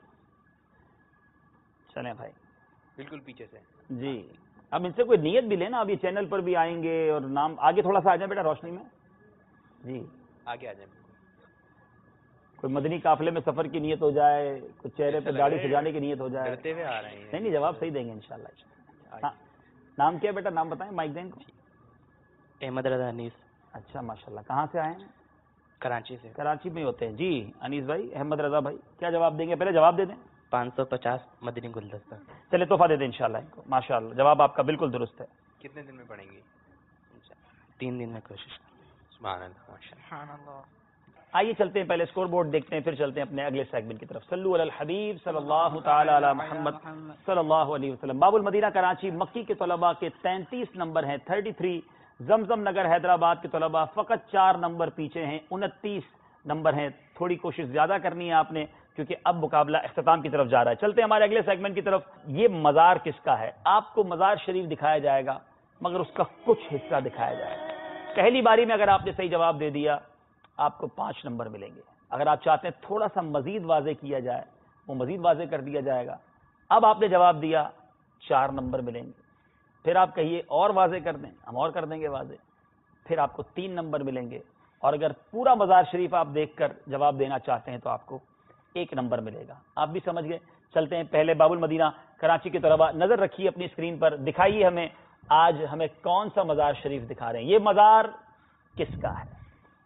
چلیں بھائی بالکل پیچھے سے جی، اب ان سے کوئی نیت بھی لینا، اب یہ چینل پر بھی آئیں گے اور نام آگے تھوڑا سا آ جائیں بیٹا روشنی میں جی، آگے آ جائیں۔ کوئی مدنی قافلے میں سفر کی نیت ہو جائے، کچھ چہرے پہ داڑھی سجانے کی نیت ہو جائے۔ ڈرتے ہوئے آ رہے ہیں۔ نہیں جواب صحیح دیں گے انشاءاللہ۔ ہاں، نام کیا بیٹا؟ نام بتائیں، مائک دیں کو۔ احمد رضا انیس۔ اچھا ماشاءاللہ، کہاں سے آئے ہیں؟ کراچی سے۔ کراچی میں ہوتے ہیں جی انیس بھائی، احمد رضا بھائی کیا جواب دیں گے؟ پہلے جواب دے دیں۔ 550 مدنی گلدستہ۔ چلے تحفہ دے دیں انشاءاللہ ان کو۔ ماشاءاللہ، جواب آپ کا بالکل درست ہے۔ کتنے دن میں پڑھیں گے؟ 3 دن میں کوشش۔ سبحان اللہ۔ آئیے چلتے ہیں، پہلے اسکور بورڈ دیکھتے ہیں، پھر چلتے ہیں اپنے اگلے سیگمنٹ کی طرف۔ صلو علی الحبیب صلی اللہ تعالی علی محمد صلی اللہ علیہ وسلم۔ باب المدینہ کراچی مکی کے طلباء کے 33 نمبر ہیں، 33۔ زمزم نگر حیدرآباد کے طلباء فقط 4 نمبر پیچھے ہیں، 29 نمبر ہیں۔ تھوڑی کوشش زیادہ کرنی ہے آپ نے کیونکہ اب مقابلہ اختتام کی طرف جا رہا ہے۔ چلتے ہیں ہمارے اگلے سیگمنٹ کی طرف۔ یہ مزار کس کا ہے؟ آپ کو مزار شریف دکھایا جائے گا مگر اس کا کچھ حصہ دکھایا جائے گا۔ پہلی باری میں اگر آپ نے صحیح جواب دے دیا آپ کو 5 نمبر ملیں گے۔ اگر آپ چاہتے ہیں تھوڑا سا مزید واضح کیا جائے وہ مزید واضح کر دیا جائے گا۔ اب آپ نے جواب دیا 4 نمبر ملیں گے، پھر آپ کہیے اور واضح کر دیں، ہم اور کر دیں گے واضح، پھر آپ کو 3 نمبر ملیں گے، اور اگر پورا مزار شریف آپ دیکھ کر جواب دینا چاہتے ہیں تو آپ کو 1 نمبر ملے گا۔ آپ بھی سمجھ گئے۔ چلتے ہیں پہلے باب المدینہ کراچی کے طلباء نظر رکھیے اپنی اسکرین پر، دکھائیے ہمیں آج ہمیں کون سا مزار شریف دکھا رہے ہیں۔ یہ مزار کس کا ہے؟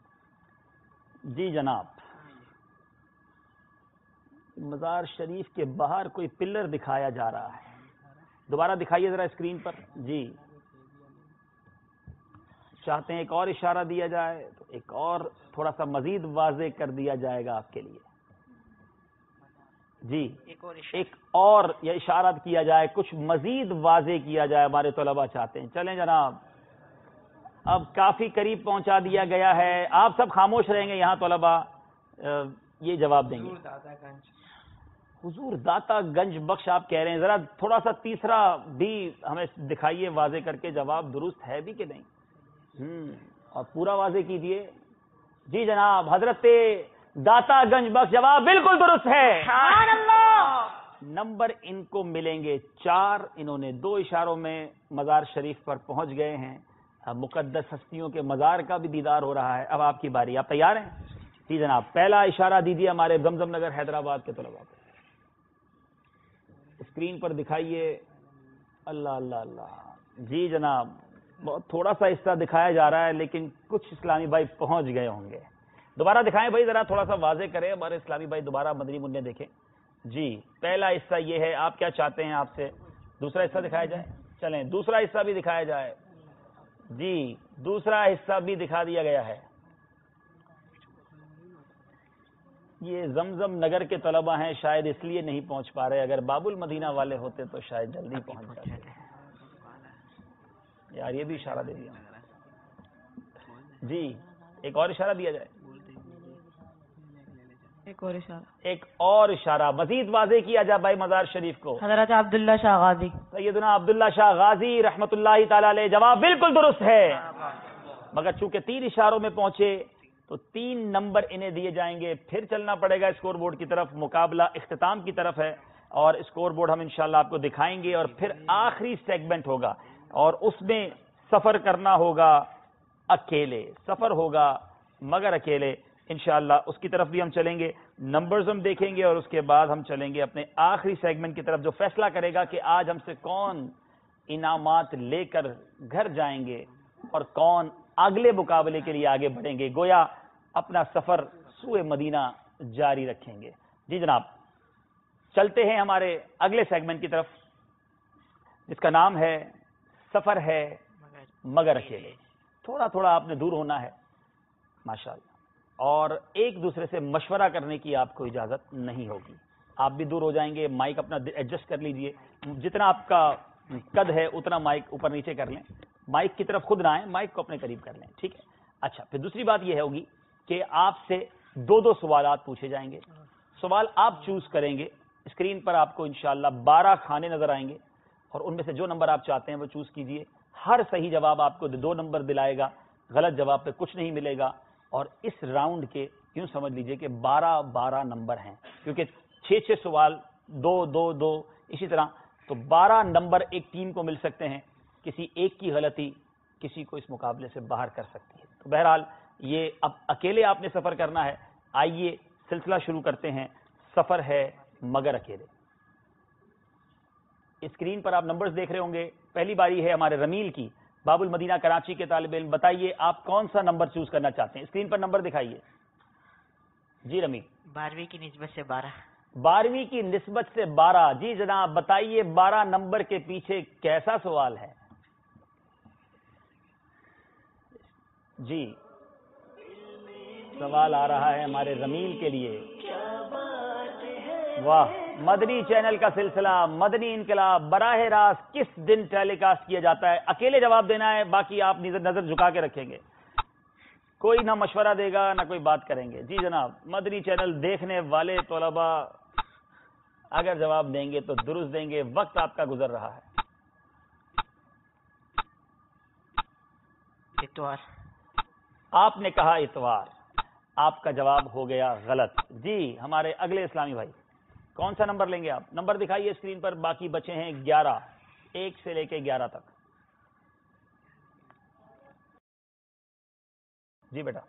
جی جناب، مزار شریف کے باہر کوئی پلر دکھایا جا رہا ہے، دوبارہ دکھائیے ذرا اسکرین پر۔ جی، چاہتے ہیں ایک اور اشارہ دیا جائے تو ایک اور تھوڑا سا مزید واضح کر دیا جائے گا آپ کے لیے۔ جی، ایک اور یہ اشارہ کیا جائے، کچھ مزید واضح کیا جائے، ہمارے طلباء چاہتے ہیں۔ چلیں جناب، اب کافی قریب پہنچا دیا گیا ہے، آپ سب خاموش رہیں گے یہاں طلباء یہ جواب دیں گے۔ حضور داتا گنج بخش آپ کہہ رہے ہیں، ذرا تھوڑا سا تیسرا بھی ہمیں دکھائیے واضح کر کے جواب درست ہے بھی کہ نہیں، اور پورا واضح کیجیے۔ جی جناب، حضرت داتا گنج بخش، جواب بالکل درست ہے۔ سبحان اللہ۔ نمبر ان کو ملیں گے 4، انہوں نے 2 اشاروں میں مزار شریف پر پہنچ گئے ہیں۔ اب مقدس ہستیوں کے مزار کا بھی دیدار ہو رہا ہے۔ اب آپ کی باری، آپ تیار ہیں؟ جی جناب، پہلا اشارہ دیجیے ہمارے زمزم نگر حیدرآباد کے طلباء کو، اسکرین پر دکھائیے۔ اللہ اللہ اللہ، جی جناب، بہت تھوڑا سا حصہ دکھایا جا رہا ہے لیکن کچھ اسلامی بھائی پہنچ گئے ہوں گے۔ دوبارہ دکھائیں بھائی، ذرا تھوڑا سا واضح کریں ہمارے اسلامی بھائی، دوبارہ مدنی منع دیکھیں جی. پہلا حصہ یہ ہے، آپ کیا چاہتے ہیں آپ سے؟ دوسرا حصہ دکھایا جائے؟ چلیں دوسرا حصہ بھی دکھایا جائے جی. دوسرا حصہ بھی دکھا دیا گیا ہے. یہ زمزم نگر کے طلبہ ہیں، شاید اس لیے نہیں پہنچ پا رہے، اگر باب المدینہ والے ہوتے تو شاید جلدی پہنچ جاتے. یار یہ بھی اشارہ دے دیا جی. ایک اور اشارہ دیا جائے، ایک اور اشارہ مزید واضح کیا جائے بھائی مزار شریف کو. حضرت عبداللہ شاہ غازی، سیدنا عبداللہ شاہ غازی رحمت اللہ تعالی علیہ. جواب بالکل درست ہے، مگر چونکہ 3 اشاروں میں پہنچے تو 3 نمبر انہیں دیے جائیں گے. پھر چلنا پڑے گا اسکور بورڈ کی طرف. مقابلہ اختتام کی طرف ہے اور اسکور بورڈ ہم انشاءاللہ آپ کو دکھائیں گے. اور پھر آخری سیگمنٹ ہوگا اور اس میں سفر کرنا ہوگا اکیلے، سفر ہوگا مگر اکیلے. انشاءاللہ اس کی طرف بھی ہم چلیں گے، نمبرز ہم دیکھیں گے اور اس کے بعد ہم چلیں گے اپنے آخری سیگمنٹ کی طرف، جو فیصلہ کرے گا کہ آج ہم سے کون انعامات لے کر گھر جائیں گے اور کون اگلے مقابلے کے لیے آگے بڑھیں گے. گویا اپنا سفر سوئے مدینہ جاری رکھیں گے. جی جناب، چلتے ہیں ہمارے اگلے سیگمنٹ کی طرف جس کا نام ہے سفر ہے مگر اکیلے. تھوڑا تھوڑا آپ نے دور ہونا ہے ماشاءاللہ، اور ایک دوسرے سے مشورہ کرنے کی آپ کو اجازت نہیں ہوگی. آپ بھی دور ہو جائیں گے، مائک اپنا ایڈجسٹ کر لیجئے، جتنا آپ کا قد ہے اتنا مائک اوپر نیچے کر لیں. مائک کی طرف خود نہ آئیں، مائک کو اپنے قریب کر لیں، ٹھیک ہے. اچھا، پھر دوسری بات یہ ہوگی کہ آپ سے 2 سوالات پوچھے جائیں گے. سوال آپ چوز کریں گے. اسکرین پر آپ کو انشاءاللہ 12 کھانے نظر آئیں گے اور ان میں سے جو نمبر آپ چاہتے ہیں وہ چوز کیجئے. ہر صحیح جواب آپ کو 2 نمبر دلائے گا، غلط جواب پہ کچھ نہیں ملے گا. اور اس راؤنڈ کے یوں سمجھ لیجئے کہ 12 نمبر ہیں، کیونکہ 6 سوال 2 اسی طرح، تو 12 نمبر ایک ٹیم کو مل سکتے ہیں. کسی ایک کی غلطی کسی کو اس مقابلے سے باہر کر سکتی ہے. تو بہرحال یہ اب اکیلے آپ نے سفر کرنا ہے. آئیے سلسلہ شروع کرتے ہیں. سفر ہے مگر اکیلے. اسکرین پر آپ نمبرز دیکھ رہے ہوں گے. پہلی باری ہے ہمارے رمیل کی، باب المدینہ کراچی کے طالب علم. بتائیے آپ کون سا نمبر چوز کرنا چاہتے ہیں؟ اسکرین پر نمبر دکھائیے. جی رمیل. 12ویں کی نسبت سے 12. 12ویں کی نسبت سے 12. جی جناب بتائیے 12 نمبر کے پیچھے کیسا سوال ہے؟ جی سوال آ رہا ہے ہمارے رمیل کے لیے. واہ، مدنی چینل کا سلسلہ مدنی انقلاب براہ راست کس دن ٹیلی کاسٹ کیا جاتا ہے؟ اکیلے جواب دینا ہے، باقی آپ نظر جھکا کے رکھیں گے. کوئی نہ مشورہ دے گا نہ کوئی بات کریں گے. جی جناب، مدنی چینل دیکھنے والے طلباء اگر جواب دیں گے تو درست دیں گے. وقت آپ کا گزر رہا ہے. اتوار. آپ نے کہا اتوار، آپ کا جواب ہو گیا غلط. جی ہمارے اگلے اسلامی بھائی کون سا نمبر لیں گے آپ؟ نمبر دکھائیے اسکرین پر. باقی بچے ہیں 11، 1 سے لے کے 11 تک. جی بیٹا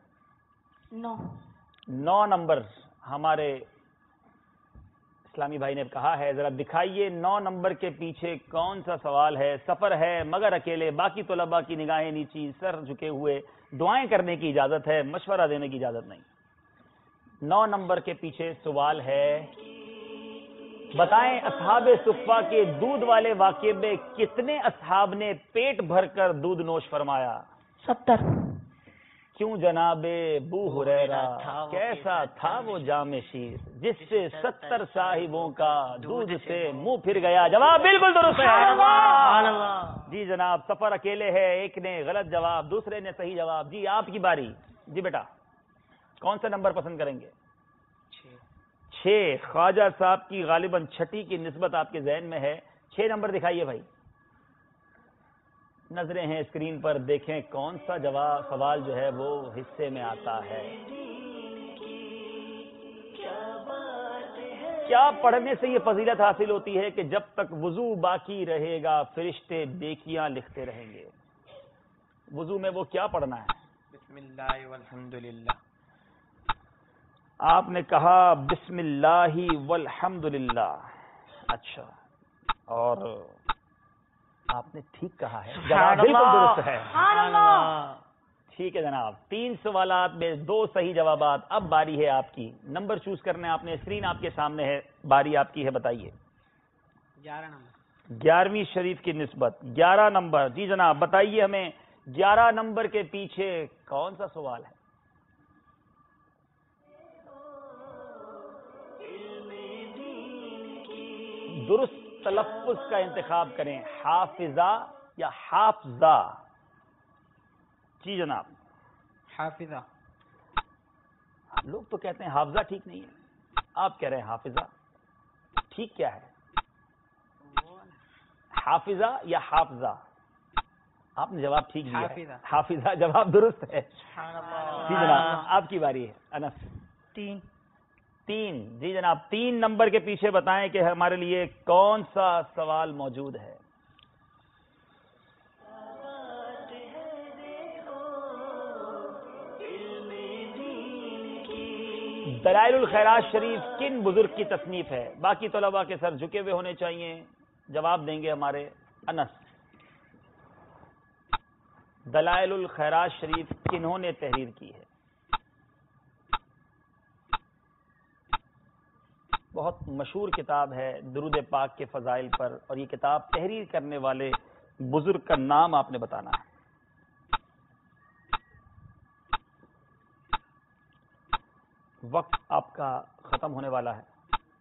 9 نمبر ہمارے اسلامی بھائی نے کہا ہے. ذرا دکھائیے 9 نمبر کے پیچھے کون سا سوال ہے؟ سفر ہے مگر اکیلے. باقی طلباء کی نگاہیں نیچی، سر جھکے ہوئے. دعائیں کرنے کی اجازت ہے، مشورہ دینے کی اجازت نہیں. 9 نمبر کے پیچھے سوال ہے، بتائیں اصحاب صفہ کے دودھ والے واقعے میں کتنے اصحاب نے پیٹ بھر کر دودھ نوش فرمایا؟ 70. کیوں جناب ابو ہریرہ کیسا تھا وہ جام شیر جس سے 70 صاحبوں کا دودھ سے منہ پھر گیا؟ جواب بالکل درست ہے. جی جناب سفر اکیلے ہے. ایک نے غلط جواب، دوسرے نے صحیح جواب. جی آپ کی باری. جی بیٹا کون سا نمبر پسند کریں گے؟ 6. خواجہ صاحب کی غالباً 6 کی نسبت آپ کے ذہن میں ہے. 6 نمبر دکھائیے بھائی. نظریں ہیں اسکرین پر، دیکھیں کون سا جواب سوال جو ہے وہ حصے میں آتا ہے. کیا پڑھنے سے یہ فضیلت حاصل ہوتی ہے کہ جب تک وضو باقی رہے گا فرشتے نیکیاں لکھتے رہیں گے؟ وضو میں وہ کیا پڑھنا ہے؟ بسم اللہ والحمدللہ. آپ نے کہا بسم اللہ والحمدللہ. اچھا، اور آپ نے ٹھیک کہا ہے، جواب بالکل درست ہے. ٹھیک ہے جناب، 3 سوالات میں 2 صحیح جوابات. اب باری ہے آپ کی، نمبر چوز کرنا ہے آپ نے، اسکرین آپ کے سامنے ہے، باری آپ کی ہے، بتائیے. 11 نمبر. 11ویں شریف کی نسبت 11 نمبر. جی جناب بتائیے ہمیں 11 نمبر کے پیچھے کون سا سوال ہے؟ درست تلفظ کا انتخاب کریں، حافظہ یا حافظہ. جی جناب. حافظہ. لوگ تو کہتے ہیں حافظہ ٹھیک نہیں ہے، آپ کہہ رہے ہیں حافظہ. ٹھیک کیا ہے؟ حافظہ یا حافظہ؟ آپ نے جواب ٹھیک دیا ہے، حافظہ جواب درست ہے. جی جناب آپ کی باری ہے. انس. 3. جی جناب 3 نمبر کے پیچھے بتائیں کہ ہمارے لیے کون سا سوال موجود ہے. دلائل الخیرات شریف کن بزرگ کی تصنیف ہے؟ باقی طلباء کے سر جھکے ہوئے ہونے چاہیے، جواب دیں گے ہمارے انس. دلائل الخیرات شریف کنہوں نے تحریر کی ہے؟ بہت مشہور کتاب ہے درود پاک کے فضائل پر، اور یہ کتاب تحریر کرنے والے بزرگ کا نام آپ نے بتانا ہے. وقت آپ کا ختم ہونے والا ہے.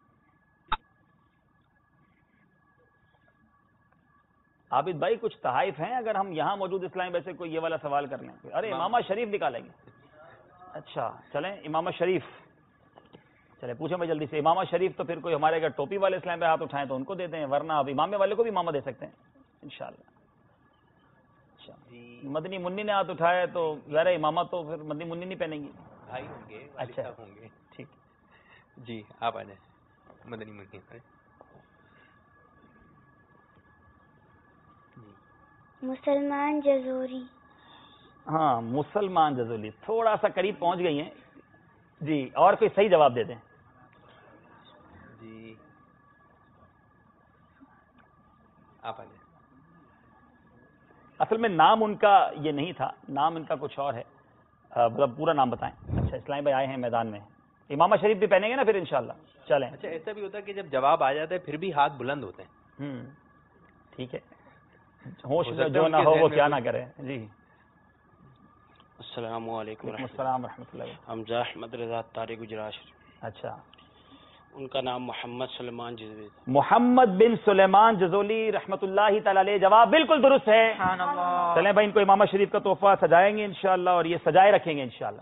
عابد بھائی کچھ تحائف ہیں اگر ہم یہاں موجود اسلامی ویسے کوئی یہ والا سوال کر لیں. ارے امامہ شریف نکالیں گے. اچھا چلیں امامہ شریف، چلے پوچھیں میں جلدی سے. امامہ شریف تو پھر کوئی ہمارے اگر ٹوپی والے اسلام پہ ہاتھ اٹھائیں تو ان کو دے دیں، ورنہ اب امامے والے کو بھی امامہ دے سکتے ہیں انشاءاللہ. اچھا مدنی منی نے ہاتھ اٹھایا تو ذرا امامہ تو پھر مدنی منی نہیں پہنیں گی، بھائی ہوں گے. اچھا ہوں گے. ٹھیک. جی آپ آ جائیں. مدنی منی. مسلمان جزوری. ہاں مسلمان جزولی، تھوڑا سا قریب پہنچ گئی ہیں. جی اور کوئی صحیح جواب دے دیں. جی آپ آ جائیں. اصل میں نام ان کا یہ نہیں تھا، نام ان کا کچھ اور ہے. پورا نام بتائیں. اچھا اسلام بھائی آئے ہیں میدان میں. امامہ شریف بھی پہنیں گے نا پھر انشاءاللہ. چلیں. اچھا ایسا بھی ہوتا ہے کہ جب جواب آ جاتا ہے پھر بھی ہاتھ بلند ہوتے ہیں. ٹھیک ہے، ہوش میں جو نہ ہو وہ کیا نہ کرے. جی السلام علیکم. السلام ورحمۃ اللہ. حمزہ احمد رضا تاری گجرات. اچھا ان کا نام محمد سلیمان جزولی. محمد بن سلیمان جزولی رحمۃ اللہ تعالی علیہ. جواب بالکل درست ہے. چلیں بھائی ان کو امامہ شریف کا تحفہ سجائیں گے انشاءاللہ، اور یہ سجائے رکھیں گے انشاءاللہ.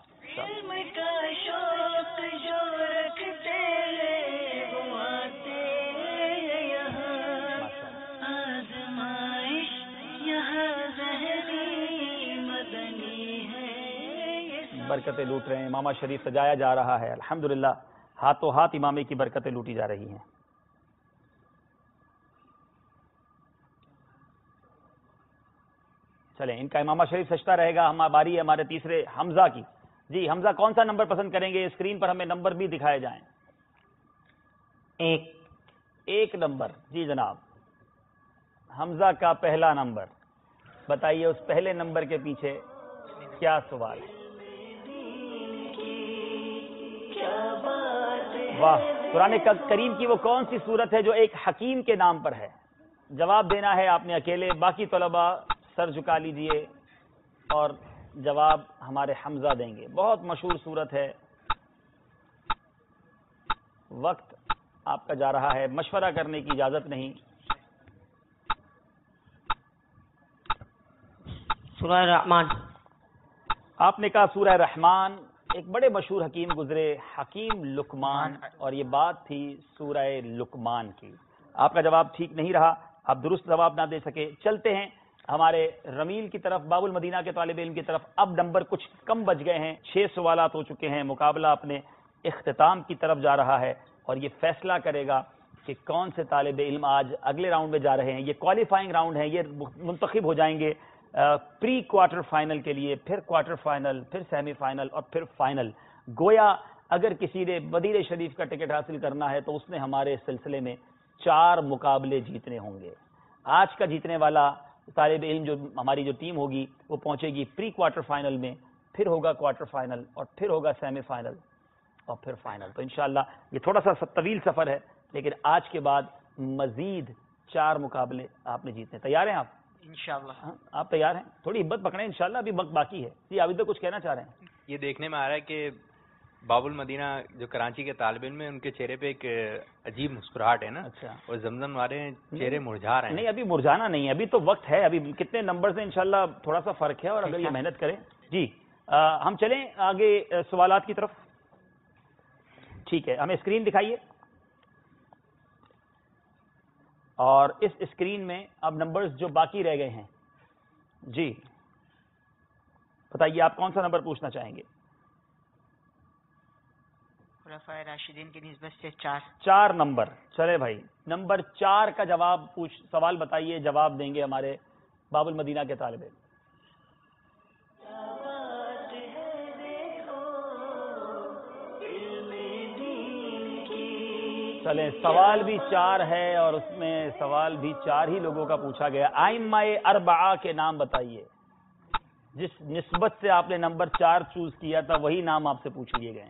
برکتیں لوٹ رہے ہیں، امامہ شریف سجایا جا رہا ہے الحمدللہ. ہاتھوں ہاتھ امامے کی برکتیں لوٹی جا رہی ہیں. چلیں ان کا امامہ شریف سجتا رہے گا. ہماری باری ہے ہمارے تیسرے حمزہ کی. جی حمزہ کون سا نمبر پسند کریں گے؟ اسکرین پر ہمیں نمبر بھی دکھائے جائیں. 1 نمبر. جی جناب حمزہ کا پہلا نمبر. بتائیے اس پہلے نمبر کے پیچھے کیا سوال ہے؟ واہ. قرآن کریم کی وہ کون سی صورت ہے جو ایک حکیم کے نام پر ہے؟ جواب دینا ہے آپ نے اکیلے. باقی طلباء سر جھکا لیجئے اور جواب ہمارے حمزہ دیں گے. بہت مشہور صورت ہے. وقت آپ کا جا رہا ہے، مشورہ کرنے کی اجازت نہیں. سورہ رحمان. آپ نے کہا سورہ رحمان. ایک بڑے مشہور حکیم گزرے، حکیم لقمان، اور یہ بات تھی سورہ لقمان کی. آپ کا جواب ٹھیک نہیں رہا، آپ درست جواب نہ دے سکے. چلتے ہیں ہمارے رمیل کی طرف، باب المدینہ کے طالب علم کی طرف. اب نمبر کچھ کم بچ گئے ہیں، 6 سوالات ہو چکے ہیں. مقابلہ اپنے اختتام کی طرف جا رہا ہے، اور یہ فیصلہ کرے گا کہ کون سے طالب علم آج اگلے راؤنڈ میں جا رہے ہیں. یہ کوالیفائنگ راؤنڈ ہے، یہ منتخب ہو جائیں گے پری کوارٹر فائنل کے لیے، پھر کوارٹر فائنل، پھر سیمی فائنل اور پھر فائنل. گویا اگر کسی نے مدینہ شریف کا ٹکٹ حاصل کرنا ہے تو اس نے ہمارے سلسلے میں 4 مقابلے جیتنے ہوں گے. آج کا جیتنے والا طالب علم جو ہماری جو ٹیم ہوگی وہ پہنچے گی پری کوارٹر فائنل میں، پھر ہوگا کوارٹر فائنل اور پھر ہوگا سیمی فائنل اور پھر فائنل. تو انشاءاللہ یہ تھوڑا سا طویل سفر ہے، لیکن آج کے بعد مزید 4 مقابلے آپ نے جیتنے. تیار ہیں آپ؟ انشاءاللہ. آپ تیار ہیں؟ تھوڑی ہمت پکڑیں انشاءاللہ، ابھی وقت باقی ہے. جی عابد کچھ کہنا چاہ رہے ہیں؟ یہ دیکھنے میں آ رہا ہے کہ باب المدینہ جو کراچی کے طالب علم ہیں ان کے چہرے پہ ایک عجیب مسکراہٹ ہے نا. اچھا. اور زمزم والے چہرے مرجھا رہے ہیں. نہیں ابھی مرجھانا نہیں ہے، ابھی تو وقت ہے، ابھی کتنے نمبر ہیں انشاءاللہ تھوڑا سا فرق ہے، اور اگر یہ محنت کریں. جی ہم چلیں آگے سوالات کی طرف. ٹھیک ہے، ہمیں اسکرین دکھائیے، اور اس اسکرین میں اب نمبرز جو باقی رہ گئے ہیں. جی بتائیے آپ کون سا نمبر پوچھنا چاہیں گے؟ خلفائے راشدین کی نسبت سے 4 نمبر. چلے بھائی، نمبر 4 کا جواب سوال بتائیے، جواب دیں گے ہمارے باب المدینہ کے طالب علم. چلیں، سوال بھی 4 ہے اور اس میں سوال بھی 4 ہی لوگوں کا پوچھا گیا. ائمہ اربعہ کے نام بتائیے. جس نسبت سے آپ نے نمبر 4 چوز کیا تھا وہی نام آپ سے پوچھ لیے گئے ہیں.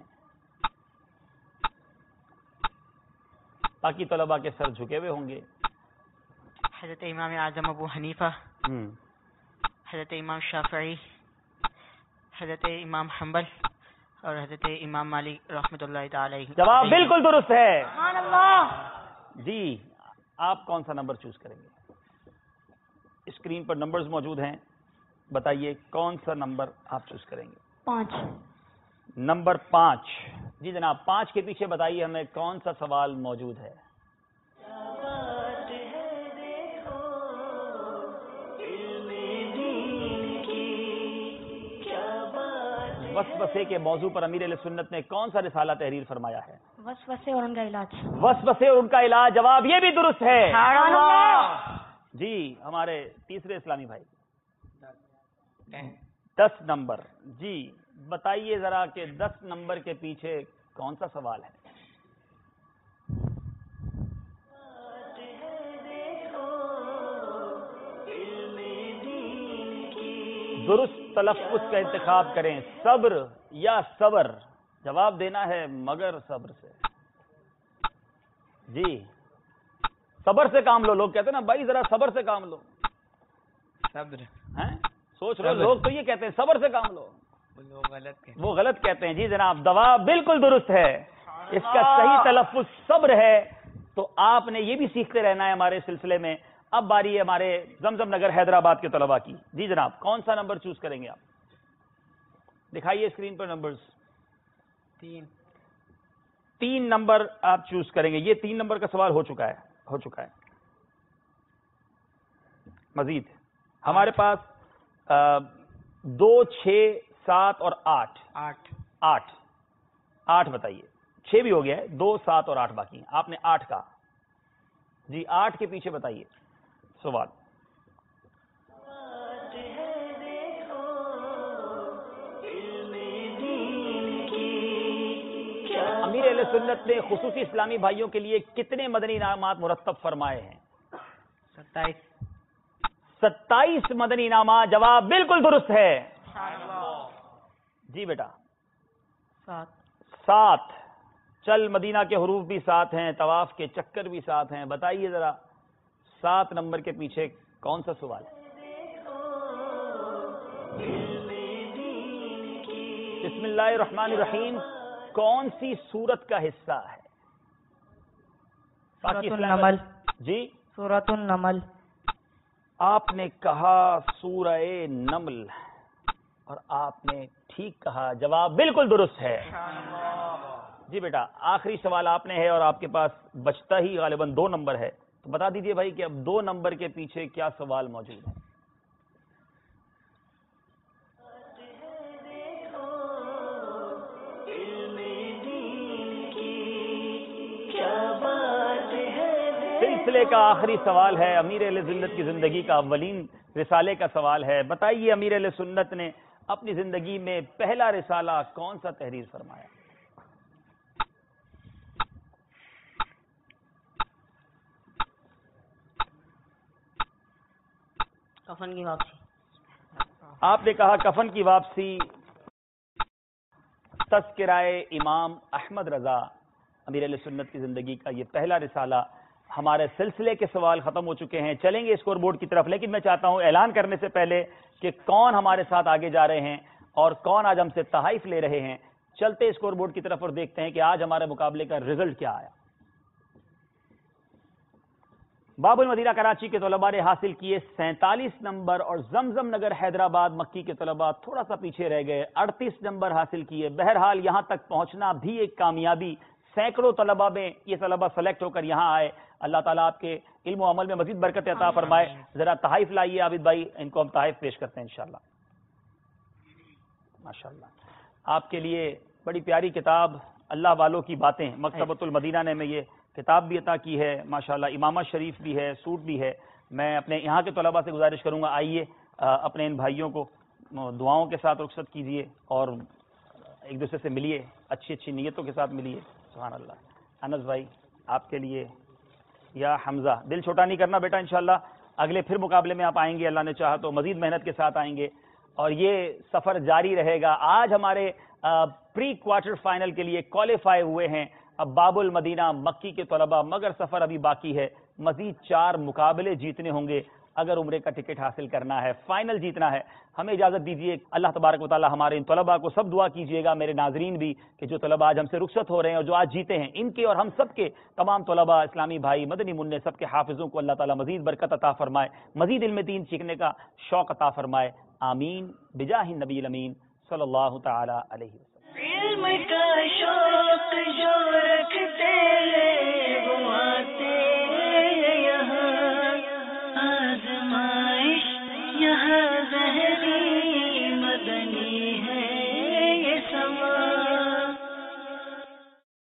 باقی طلباء کے سر جھکے ہوئے ہوں گے. حضرت امام اعظم ابو حنیفہ، حضرت امام شافعی، حضرت امام حنبل اور حضرت امام مالک رحمۃ اللہ تعالی. جواب بالکل درست ہے. سبحان اللہ. جی آپ کون سا نمبر چوز کریں گے؟ اسکرین پر نمبرز موجود ہیں، بتائیے کون سا نمبر آپ چوز کریں گے؟ 5. نمبر 5. جی جناب 5 کے پیچھے بتائیے ہمیں کون سا سوال موجود ہے؟ وسوسے کے موضوع پر امیر اہل سنت نے کون سا رسالہ تحریر فرمایا ہے؟ وسوسے اور ان کا علاج. وسوسے اور ان کا علاج. جواب یہ بھی درست ہے. جی ہمارے تیسرے اسلامی بھائی 10 نمبر. جی بتائیے ذرا کہ 10 نمبر کے پیچھے کون سا سوال ہے؟ درست تلفظ کا انتخاب کریں. صبر یا صبر؟ جواب دینا ہے مگر صبر سے. جی صبر سے کام لو. لوگ کہتے ہیں نا بھائی ذرا صبر سے کام لو. صبر ہیں سوچ رہے لوگ تو یہ کہتے ہیں صبر سے کام لو. وہ غلط کہتے ہیں. جی جناب جواب بالکل درست ہے. اس کا صحیح تلفظ صبر ہے. تو آپ نے یہ بھی سیکھتے رہنا ہے ہمارے سلسلے میں. اب باری ہے ہمارے زمزم نگر حیدرآباد کے طلباء کی. جی جناب کون سا نمبر چوز کریں گے آپ؟ دکھائیے اسکرین پر نمبرز. 3 نمبر آپ چوز کریں گے. یہ 3 نمبر کا سوال ہو چکا ہے. مزید ہمارے پاس 2، 6، 7 اور 8. 8 بتائیے. 6 بھی ہو گیا ہے، 2، 7 اور 8 باقی ہیں. آپ نے 8 کہا. جی 8 کے پیچھے بتائیے سوال. امیر اہل سنت نے خصوصی اسلامی بھائیوں کے لیے کتنے مدنی انعامات مرتب فرمائے ہیں؟ 27 مدنی انعامات. جواب بالکل درست ہے. جی بیٹا 7. چل مدینہ کے حروف بھی 7 ہیں، طواف کے چکر بھی 7 ہیں. بتائیے ذرا 7 نمبر کے پیچھے کون سا سوال ہے؟ بسم اللہ الرحمن الرحیم کون سی سورت کا حصہ ہے؟ سورۃ النمل. جی سورۃ النمل. آپ نے کہا سورہ نمل اور آپ نے ٹھیک کہا. جواب بالکل درست ہے. جی بیٹا آخری سوال آپ نے ہے اور آپ کے پاس بچتا ہی غالباً 2 نمبر ہے. تو بتا دیجئے بھائی کہ اب 2 نمبر کے پیچھے کیا سوال موجود ہے؟ سلسلے کا آخری سوال ہے. امیر اہل سنت کی زندگی کا اولین رسالے کا سوال ہے. بتائیے امیر اہل سنت نے اپنی زندگی میں پہلا رسالہ کون سا تحریر فرمایا؟ کفن کی واپسی. آپ نے کہا کفن کی واپسی. تذکرہ امام احمد رضا امیر اہل سنت کی زندگی کا یہ پہلا رسالہ. ہمارے سلسلے کے سوال ختم ہو چکے ہیں, چلیں گے اسکور بورڈ کی طرف, لیکن میں چاہتا ہوں اعلان کرنے سے پہلے کہ کون ہمارے ساتھ آگے جا رہے ہیں اور کون آج ہم سے تحائف لے رہے ہیں. چلتے اسکور بورڈ کی طرف اور دیکھتے ہیں کہ آج ہمارے مقابلے کا رزلٹ کیا آیا. باب المدینہ کراچی کے طلباء نے حاصل کیے 47 نمبر اور زمزم نگر حیدرآباد مکی کے طلباء تھوڑا سا پیچھے رہ گئے, 38 نمبر حاصل کیے. بہرحال یہاں تک پہنچنا بھی ایک کامیابی. سینکڑوں طلباء میں یہ طلباء سلیکٹ ہو کر یہاں آئے. اللہ تعالیٰ آپ کے علم و عمل میں مزید برکت عطا فرمائے. ذرا تحائف لائیے عابد بھائی, ان کو ہم تحائف پیش کرتے ہیں انشاءاللہ. ماشاءاللہ آپ کے لیے بڑی پیاری کتاب اللہ والوں کی باتیں, مکتبۃ المدینہ نے میں یہ کتاب بھی عطا کی ہے. ماشاءاللہ امامہ شریف بھی ہے, سوٹ بھی ہے. میں اپنے یہاں کے طلباء سے گزارش کروں گا, آئیے اپنے ان بھائیوں کو دعاؤں کے ساتھ رخصت کیجیے اور ایک دوسرے سے ملیے, اچھی اچھی نیتوں کے ساتھ ملیے. سبحان اللہ. انس بھائی آپ کے لیے, یا حمزہ, دل چھوٹا نہیں کرنا بیٹا, انشاءاللہ اگلے پھر مقابلے میں آپ آئیں گے, اللہ نے چاہا تو مزید محنت کے ساتھ آئیں گے اور یہ سفر جاری رہے گا. آج ہمارے پری کوارٹر فائنل کے لیے کوالیفائی ہوئے ہیں اب باب المدینہ مکی کے طلباء, مگر سفر ابھی باقی ہے. مزید 4 مقابلے جیتنے ہوں گے اگر عمرے کا ٹکٹ حاصل کرنا ہے, فائنل جیتنا ہے. ہمیں اجازت دیجیے, اللہ تبارک و تعالی ہمارے ان طلباء کو سب دعا کیجیے گا, میرے ناظرین بھی, کہ جو طلباء آج ہم سے رخصت ہو رہے ہیں اور جو آج جیتے ہیں, ان کے اور ہم سب کے تمام طلباء, اسلامی بھائی, مدنی منع, سب کے حافظوں کو اللہ تعالی مزید برکت عطا فرمائے, مزید علم دین سیکھنے کا شوق عطا فرمائے. آمین بجاہ النبی الامین صلی اللہ تعالی علیہ وسلم.